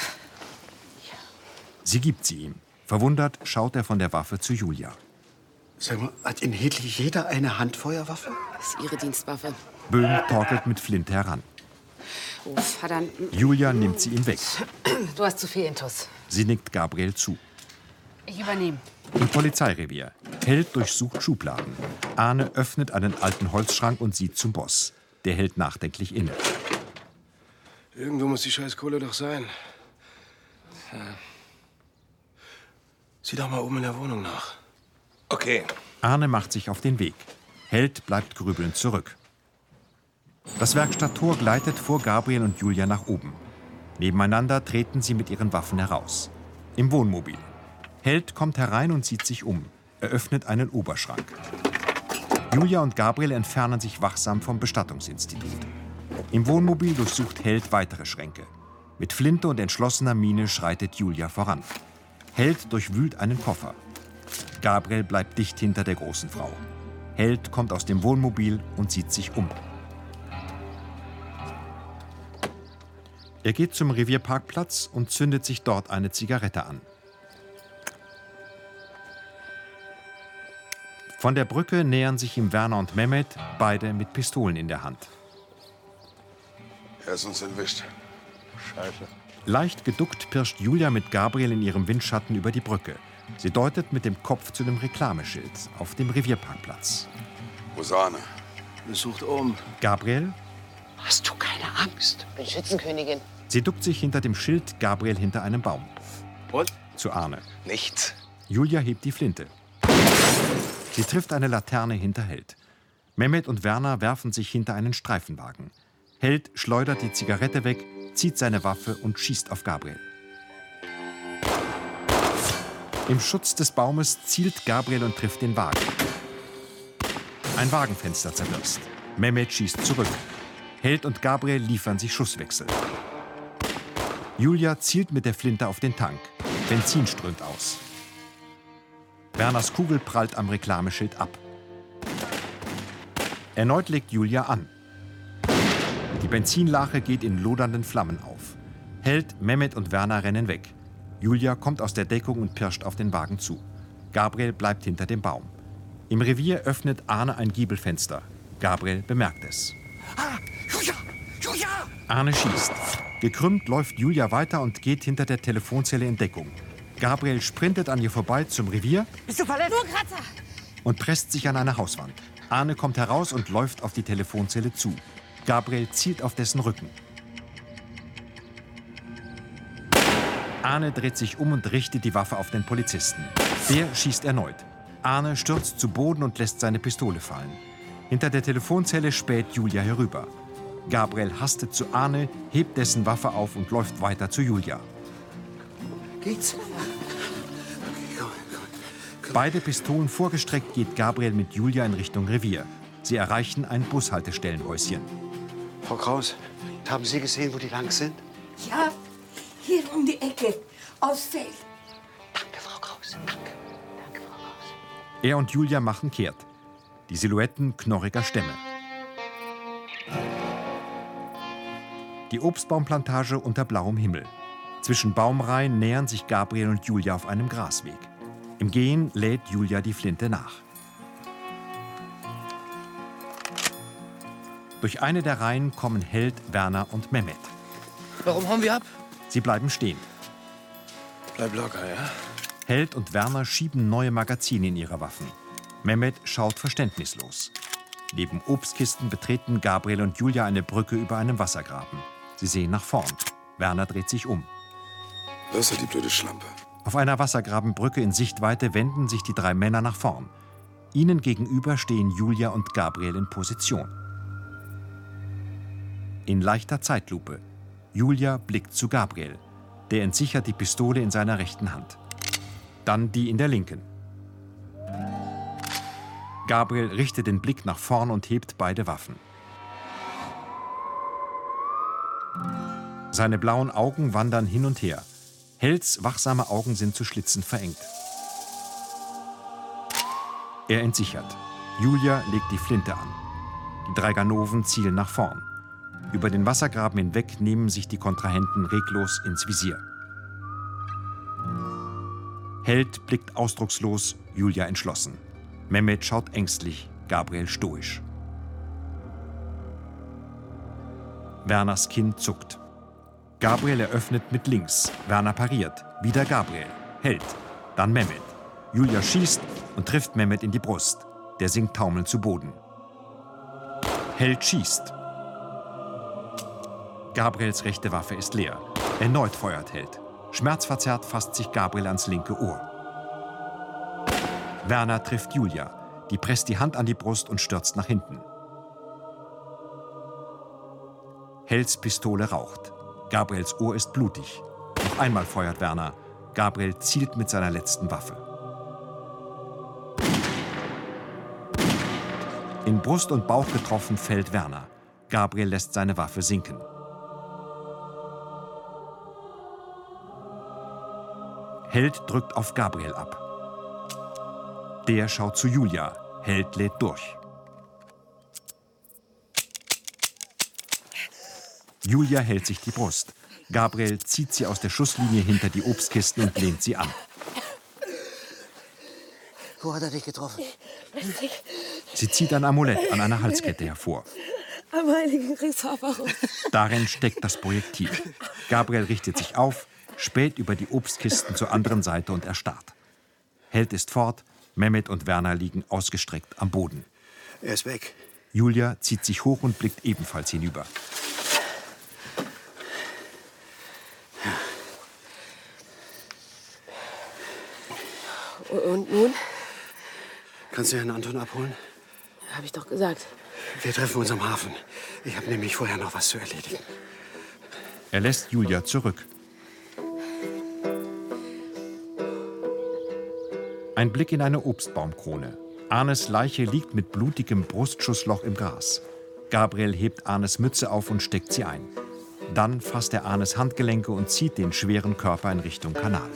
Sie gibt sie ihm. Verwundert schaut er von der Waffe zu Julia. Sag mal, hat in Hedley jeder eine Handfeuerwaffe? Das ist Ihre Dienstwaffe. Böhm torkelt mit Flinte heran. Oh, verdammt. Julia nimmt sie ihm weg. Du hast zu viel Intus. Sie nickt Gabriel zu. Ich übernehme. Im Polizeirevier. Held durchsucht Schubladen. Arne öffnet einen alten Holzschrank und sieht zum Boss. Der hält nachdenklich inne. Irgendwo muss die scheiß Kohle doch sein. Ja. Sieh doch mal oben in der Wohnung nach. Okay. Arne macht sich auf den Weg. Held bleibt grübelnd zurück. Das Werkstatttor gleitet vor Gabriel und Julia nach oben. Nebeneinander treten sie mit ihren Waffen heraus. Im Wohnmobil. Held kommt herein und sieht sich um. Er öffnet einen Oberschrank. Julia und Gabriel entfernen sich wachsam vom Bestattungsinstitut. Im Wohnmobil durchsucht Held weitere Schränke. Mit Flinte und entschlossener Miene schreitet Julia voran. Held durchwühlt einen Koffer. Gabriel bleibt dicht hinter der großen Frau. Held kommt aus dem Wohnmobil und sieht sich um. Er geht zum Revierparkplatz und zündet sich dort eine Zigarette an. Von der Brücke nähern sich ihm Werner und Mehmet, beide mit Pistolen in der Hand. Er ist uns entwischt. Scheiße. Leicht geduckt pirscht Julia mit Gabriel in ihrem Windschatten über die Brücke. Sie deutet mit dem Kopf zu dem Reklameschild auf dem Revierparkplatz. Wo ist Arne? Er sucht um. Gabriel? Hast du keine Angst? Ich bin Schützenkönigin. Sie duckt sich hinter dem Schild, Gabriel hinter einem Baum. Und? Zu Arne. Nichts. Julia hebt die Flinte. Sie trifft eine Laterne hinter Held. Mehmet und Werner werfen sich hinter einen Streifenwagen. Held schleudert die Zigarette weg, zieht seine Waffe und schießt auf Gabriel. Im Schutz des Baumes zielt Gabriel und trifft den Wagen. Ein Wagenfenster zerberst. Mehmet schießt zurück. Held und Gabriel liefern sich Schusswechsel. Julia zielt mit der Flinte auf den Tank. Benzin strömt aus. Werners Kugel prallt am Reklameschild ab. Erneut legt Julia an. Die Benzinlache geht in lodernden Flammen auf. Held, Mehmet und Werner rennen weg. Julia kommt aus der Deckung und pirscht auf den Wagen zu. Gabriel bleibt hinter dem Baum. Im Revier öffnet Arne ein Giebelfenster. Gabriel bemerkt es. Ah, Julia! Julia! Arne schießt. Gekrümmt läuft Julia weiter und geht hinter der Telefonzelle in Deckung. Gabriel sprintet an ihr vorbei zum Revier. Bist du verletzt? Nur Kratzer! Und presst sich an eine Hauswand. Arne kommt heraus und läuft auf die Telefonzelle zu. Gabriel zielt auf dessen Rücken. Arne dreht sich um und richtet die Waffe auf den Polizisten. Der schießt erneut. Arne stürzt zu Boden und lässt seine Pistole fallen. Hinter der Telefonzelle späht Julia herüber. Gabriel hastet zu Arne, hebt dessen Waffe auf und läuft weiter zu Julia. Geht's? Beide Pistolen vorgestreckt geht Gabriel mit Julia in Richtung Revier. Sie erreichen ein Bushaltestellenhäuschen. Frau Kraus, haben Sie gesehen, wo die lang sind? Ja, hier um die Ecke. Ausfeld. Danke, Frau Kraus. Danke. Er und Julia machen kehrt. Die Silhouetten knorriger Stämme. Die Obstbaumplantage unter blauem Himmel. Zwischen Baumreihen nähern sich Gabriel und Julia auf einem Grasweg. Im Gehen lädt Julia die Flinte nach. Durch eine der Reihen kommen Held, Werner und Mehmet. Warum hauen wir ab? Sie bleiben stehen. Bleib locker, ja? Held und Werner schieben neue Magazine in ihre Waffen. Mehmet schaut verständnislos. Neben Obstkisten betreten Gabriel und Julia eine Brücke über einem Wassergraben. Sie sehen nach vorn. Werner dreht sich um. Das ist ja die blöde Schlampe. Auf einer Wassergrabenbrücke in Sichtweite wenden sich die drei Männer nach vorn. Ihnen gegenüber stehen Julia und Gabriel in Position. In leichter Zeitlupe. Julia blickt zu Gabriel. Der entsichert die Pistole in seiner rechten Hand. Dann die in der linken. Gabriel richtet den Blick nach vorn und hebt beide Waffen. Seine blauen Augen wandern hin und her. Helds wachsame Augen sind zu Schlitzen verengt. Er entsichert. Julia legt die Flinte an. Die drei Ganoven zielen nach vorn. Über den Wassergraben hinweg nehmen sich die Kontrahenten reglos ins Visier. Held blickt ausdruckslos, Julia entschlossen. Mehmet schaut ängstlich, Gabriel stoisch. Werners Kinn zuckt. Gabriel eröffnet mit links, Werner pariert, wieder Gabriel, hält, dann Mehmet. Julia schießt und trifft Mehmet in die Brust. Der sinkt taumelnd zu Boden. Held schießt. Gabriels rechte Waffe ist leer. Erneut feuert Held. Schmerzverzerrt fasst sich Gabriel ans linke Ohr. Werner trifft Julia. Die presst die Hand an die Brust und stürzt nach hinten. Helds Pistole raucht. Gabriels Ohr ist blutig. Noch einmal feuert Werner. Gabriel zielt mit seiner letzten Waffe. In Brust und Bauch getroffen fällt Werner. Gabriel lässt seine Waffe sinken. Held drückt auf Gabriel ab. Der schaut zu Julia. Held lädt durch. Julia hält sich die Brust. Gabriel zieht sie aus der Schusslinie hinter die Obstkisten und lehnt sie an. Wo hat er dich getroffen? Sie zieht ein Amulett an einer Halskette hervor. Am heiligen Christophorus. Darin steckt das Projektil. Gabriel richtet sich auf, späht über die Obstkisten zur anderen Seite und erstarrt. Held ist fort, Mehmet und Werner liegen ausgestreckt am Boden. Er ist weg. Julia zieht sich hoch und blickt ebenfalls hinüber. Und nun? Kannst du Herrn Anton abholen? Hab ich doch gesagt. Wir treffen uns am Hafen. Ich habe nämlich vorher noch was zu erledigen. Er lässt Julia zurück. Ein Blick in eine Obstbaumkrone. Arnes Leiche liegt mit blutigem Brustschussloch im Gras. Gabriel hebt Arnes Mütze auf und steckt sie ein. Dann fasst er Arnes Handgelenke und zieht den schweren Körper in Richtung Kanal.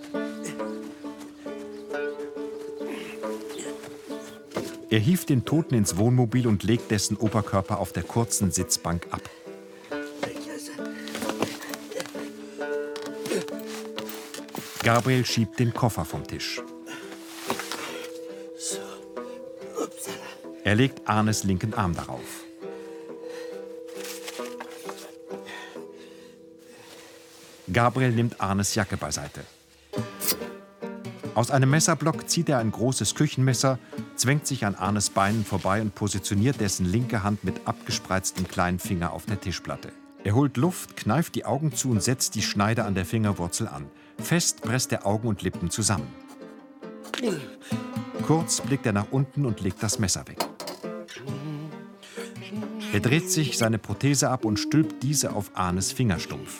Er hieft den Toten ins Wohnmobil und legt dessen Oberkörper auf der kurzen Sitzbank ab. Gabriel schiebt den Koffer vom Tisch. Er legt Arnes linken Arm darauf. Gabriel nimmt Arnes Jacke beiseite. Aus einem Messerblock zieht er ein großes Küchenmesser, zwängt sich an Arnes Beinen vorbei und positioniert dessen linke Hand mit abgespreiztem kleinen Finger auf der Tischplatte. Er holt Luft, kneift die Augen zu und setzt die Schneide an der Fingerwurzel an. Fest presst er Augen und Lippen zusammen. Kurz blickt er nach unten und legt das Messer weg. Er dreht sich seine Prothese ab und stülpt diese auf Arnes Fingerstumpf.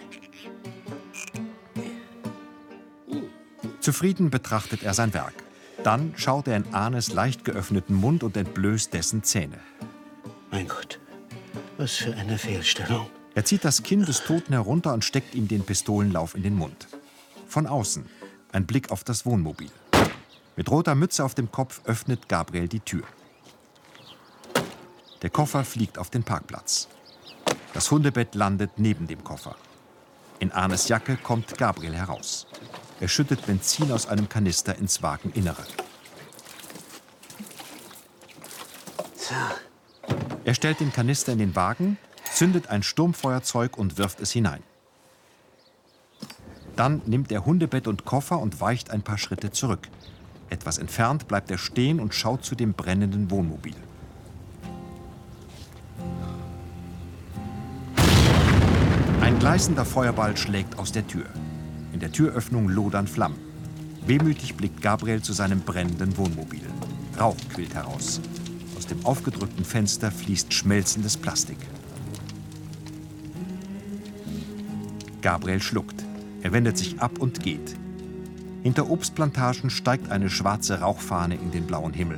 Zufrieden betrachtet er sein Werk. Dann schaut er in Arnes leicht geöffneten Mund und entblößt dessen Zähne. Mein Gott, was für eine Fehlstellung. Er zieht das Kinn des Toten herunter und steckt ihm den Pistolenlauf in den Mund. Von außen ein Blick auf das Wohnmobil. Mit roter Mütze auf dem Kopf öffnet Gabriel die Tür. Der Koffer fliegt auf den Parkplatz. Das Hundebett landet neben dem Koffer. In Arnes Jacke kommt Gabriel heraus. Er schüttet Benzin aus einem Kanister ins Wageninnere. Er stellt den Kanister in den Wagen, zündet ein Sturmfeuerzeug und wirft es hinein. Dann nimmt er Hundebett und Koffer und weicht ein paar Schritte zurück. Etwas entfernt bleibt er stehen und schaut zu dem brennenden Wohnmobil. Ein gleißender Feuerball schlägt aus der Tür. In der Türöffnung lodern Flammen. Wehmütig blickt Gabriel zu seinem brennenden Wohnmobil. Rauch quillt heraus. Aus dem aufgedrückten Fenster fließt schmelzendes Plastik. Gabriel schluckt. Er wendet sich ab und geht. Hinter Obstplantagen steigt eine schwarze Rauchfahne in den blauen Himmel.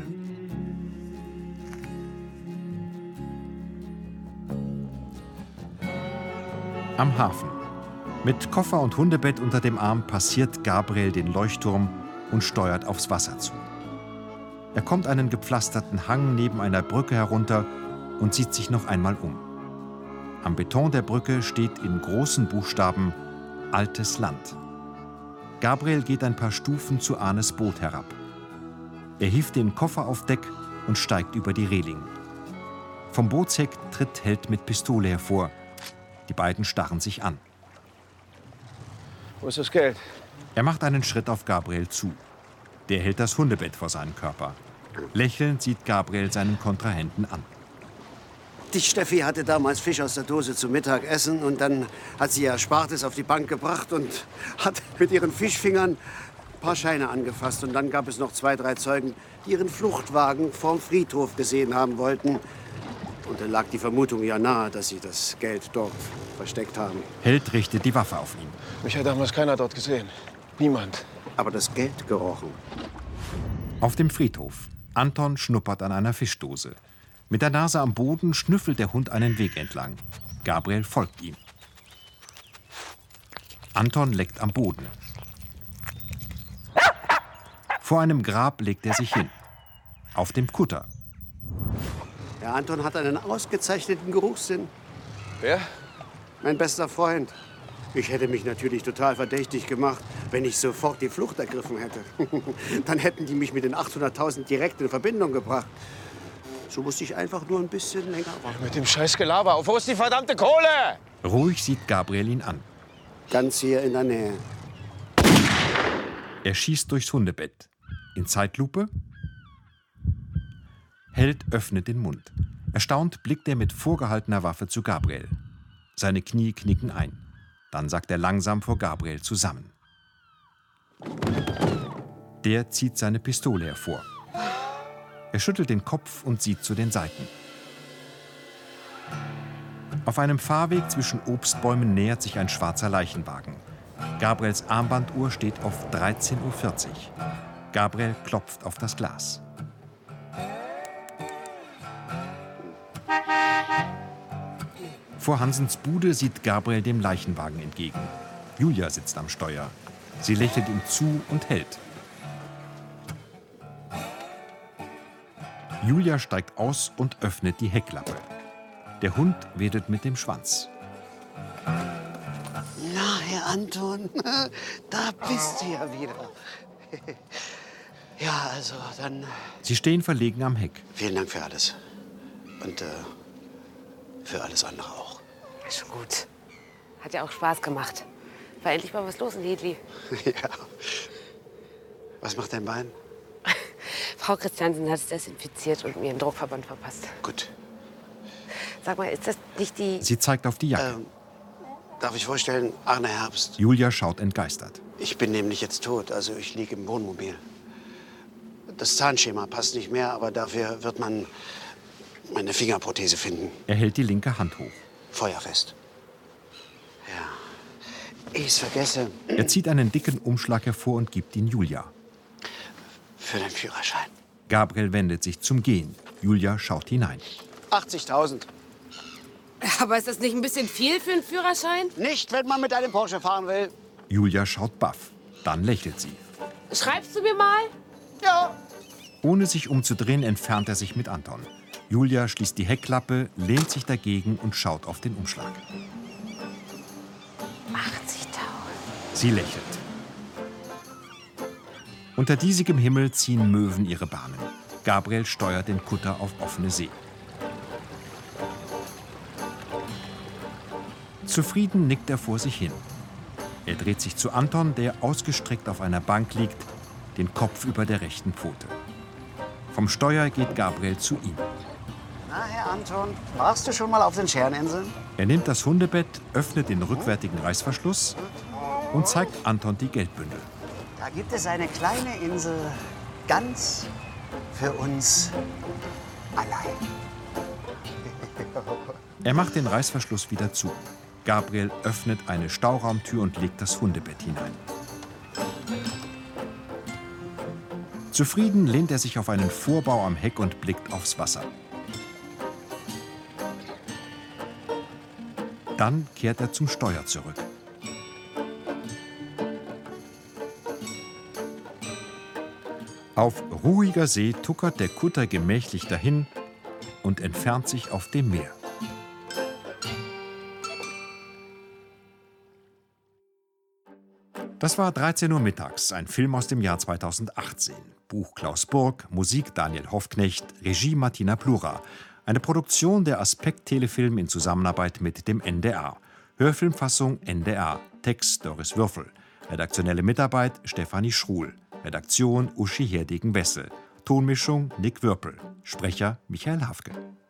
Am Hafen. Mit Koffer und Hundebett unter dem Arm passiert Gabriel den Leuchtturm und steuert aufs Wasser zu. Er kommt einen gepflasterten Hang neben einer Brücke herunter und sieht sich noch einmal um. Am Beton der Brücke steht in großen Buchstaben Altes Land. Gabriel geht ein paar Stufen zu Arnes Boot herab. Er hieft den Koffer auf Deck und steigt über die Reling. Vom Bootsheck tritt Held mit Pistole hervor. Die beiden starren sich an. Wo ist das Geld? Er macht einen Schritt auf Gabriel zu. Der hält das Hundebett vor seinen Körper. Lächelnd sieht Gabriel seinen Kontrahenten an. Die Steffi hatte damals Fisch aus der Dose zum Mittagessen und dann hat sie ihr Erspartes auf die Bank gebracht und hat mit ihren Fischfingern ein paar Scheine angefasst. Und dann gab es noch zwei, drei Zeugen, die ihren Fluchtwagen vorm Friedhof gesehen haben wollten. Und dann lag die Vermutung ja nahe, dass sie das Geld dort versteckt haben. Held richtet die Waffe auf ihn. Mich hat damals keiner dort gesehen. Niemand. Aber das Geld gerochen. Auf dem Friedhof. Anton schnuppert an einer Fischdose. Mit der Nase am Boden schnüffelt der Hund einen Weg entlang. Gabriel folgt ihm. Anton leckt am Boden. Vor einem Grab legt er sich hin. Auf dem Kutter. Der Anton hat einen ausgezeichneten Geruchssinn. Wer? Mein bester Freund. Ich hätte mich natürlich total verdächtig gemacht, wenn ich sofort die Flucht ergriffen hätte. Dann hätten die mich mit den achthunderttausend direkt in Verbindung gebracht. So musste ich einfach nur ein bisschen länger warten. Mit dem scheiß Gelaber. Auf wo ist die verdammte Kohle? Ruhig sieht Gabriel ihn an. Ganz hier in der Nähe. Er schießt durchs Hundebett. In Zeitlupe. Held öffnet den Mund. Erstaunt blickt er mit vorgehaltener Waffe zu Gabriel. Seine Knie knicken ein. Dann sackt er langsam vor Gabriel zusammen. Der zieht seine Pistole hervor. Er schüttelt den Kopf und sieht zu den Seiten. Auf einem Fahrweg zwischen Obstbäumen nähert sich ein schwarzer Leichenwagen. Gabriels Armbanduhr steht auf dreizehn Uhr vierzig. Gabriel klopft auf das Glas. Vor Hansens Bude sieht Gabriel dem Leichenwagen entgegen. Julia sitzt am Steuer. Sie lächelt ihm zu und hält. Julia steigt aus und öffnet die Heckklappe. Der Hund wedelt mit dem Schwanz. Na, Herr Anton, da bist du ja wieder. Ja, also dann... Sie stehen verlegen am Heck. Vielen Dank für alles. Und äh, für alles andere auch. Schon gut. Hat ja auch Spaß gemacht. War endlich mal was los in Hedli. Ja. Was macht dein Bein? Frau Christiansen hat es desinfiziert und mir einen Druckverband verpasst. Gut. Sag mal, ist das nicht die... Sie zeigt auf die Jacke. Ähm, darf ich vorstellen, Arne Herbst? Julia schaut entgeistert. Ich bin nämlich jetzt tot, also ich liege im Wohnmobil. Das Zahnschema passt nicht mehr, aber dafür wird man meine Fingerprothese finden. Er hält die linke Hand hoch. Feuerfest. Ja. Ich es vergesse. Er zieht einen dicken Umschlag hervor und gibt ihn Julia. Für den Führerschein. Gabriel wendet sich zum Gehen. Julia schaut hinein. achtzigtausend. Aber ist das nicht ein bisschen viel für einen Führerschein? Nicht, wenn man mit einem Porsche fahren will. Julia schaut baff. Dann lächelt sie. Schreibst du mir mal? Ja. Ohne sich umzudrehen, entfernt er sich mit Anton. Julia schließt die Heckklappe, lehnt sich dagegen und schaut auf den Umschlag. achtzigtausend. Sie lächelt. Unter diesigem Himmel ziehen Möwen ihre Bahnen. Gabriel steuert den Kutter auf offene See. Zufrieden nickt er vor sich hin. Er dreht sich zu Anton, der ausgestreckt auf einer Bank liegt, den Kopf über der rechten Pfote. Vom Steuer geht Gabriel zu ihm. Na, Herr Anton, warst du schon mal auf den Schereninseln? Er nimmt das Hundebett, öffnet den rückwärtigen Reißverschluss und zeigt Anton die Geldbündel. Da gibt es eine kleine Insel, ganz für uns allein. Er macht den Reißverschluss wieder zu. Gabriel öffnet eine Stauraumtür und legt das Hundebett hinein. Zufrieden lehnt er sich auf einen Vorbau am Heck und blickt aufs Wasser. Dann kehrt er zum Steuer zurück. Auf ruhiger See tuckert der Kutter gemächlich dahin und entfernt sich auf dem Meer. Das war dreizehn Uhr mittags, ein Film aus dem Jahr zweitausendachtzehn. Buch Klaus Burg, Musik Daniel Hoffknecht, Regie Martina Plura. Eine Produktion der Aspekt Telefilm in Zusammenarbeit mit dem N D R. Hörfilmfassung N D R. Text Doris Würfel. Redaktionelle Mitarbeit Stefanie Schruhl. Redaktion Uschi Herdegen-Wessel. Tonmischung Nick Würpel. Sprecher Michael Hafke.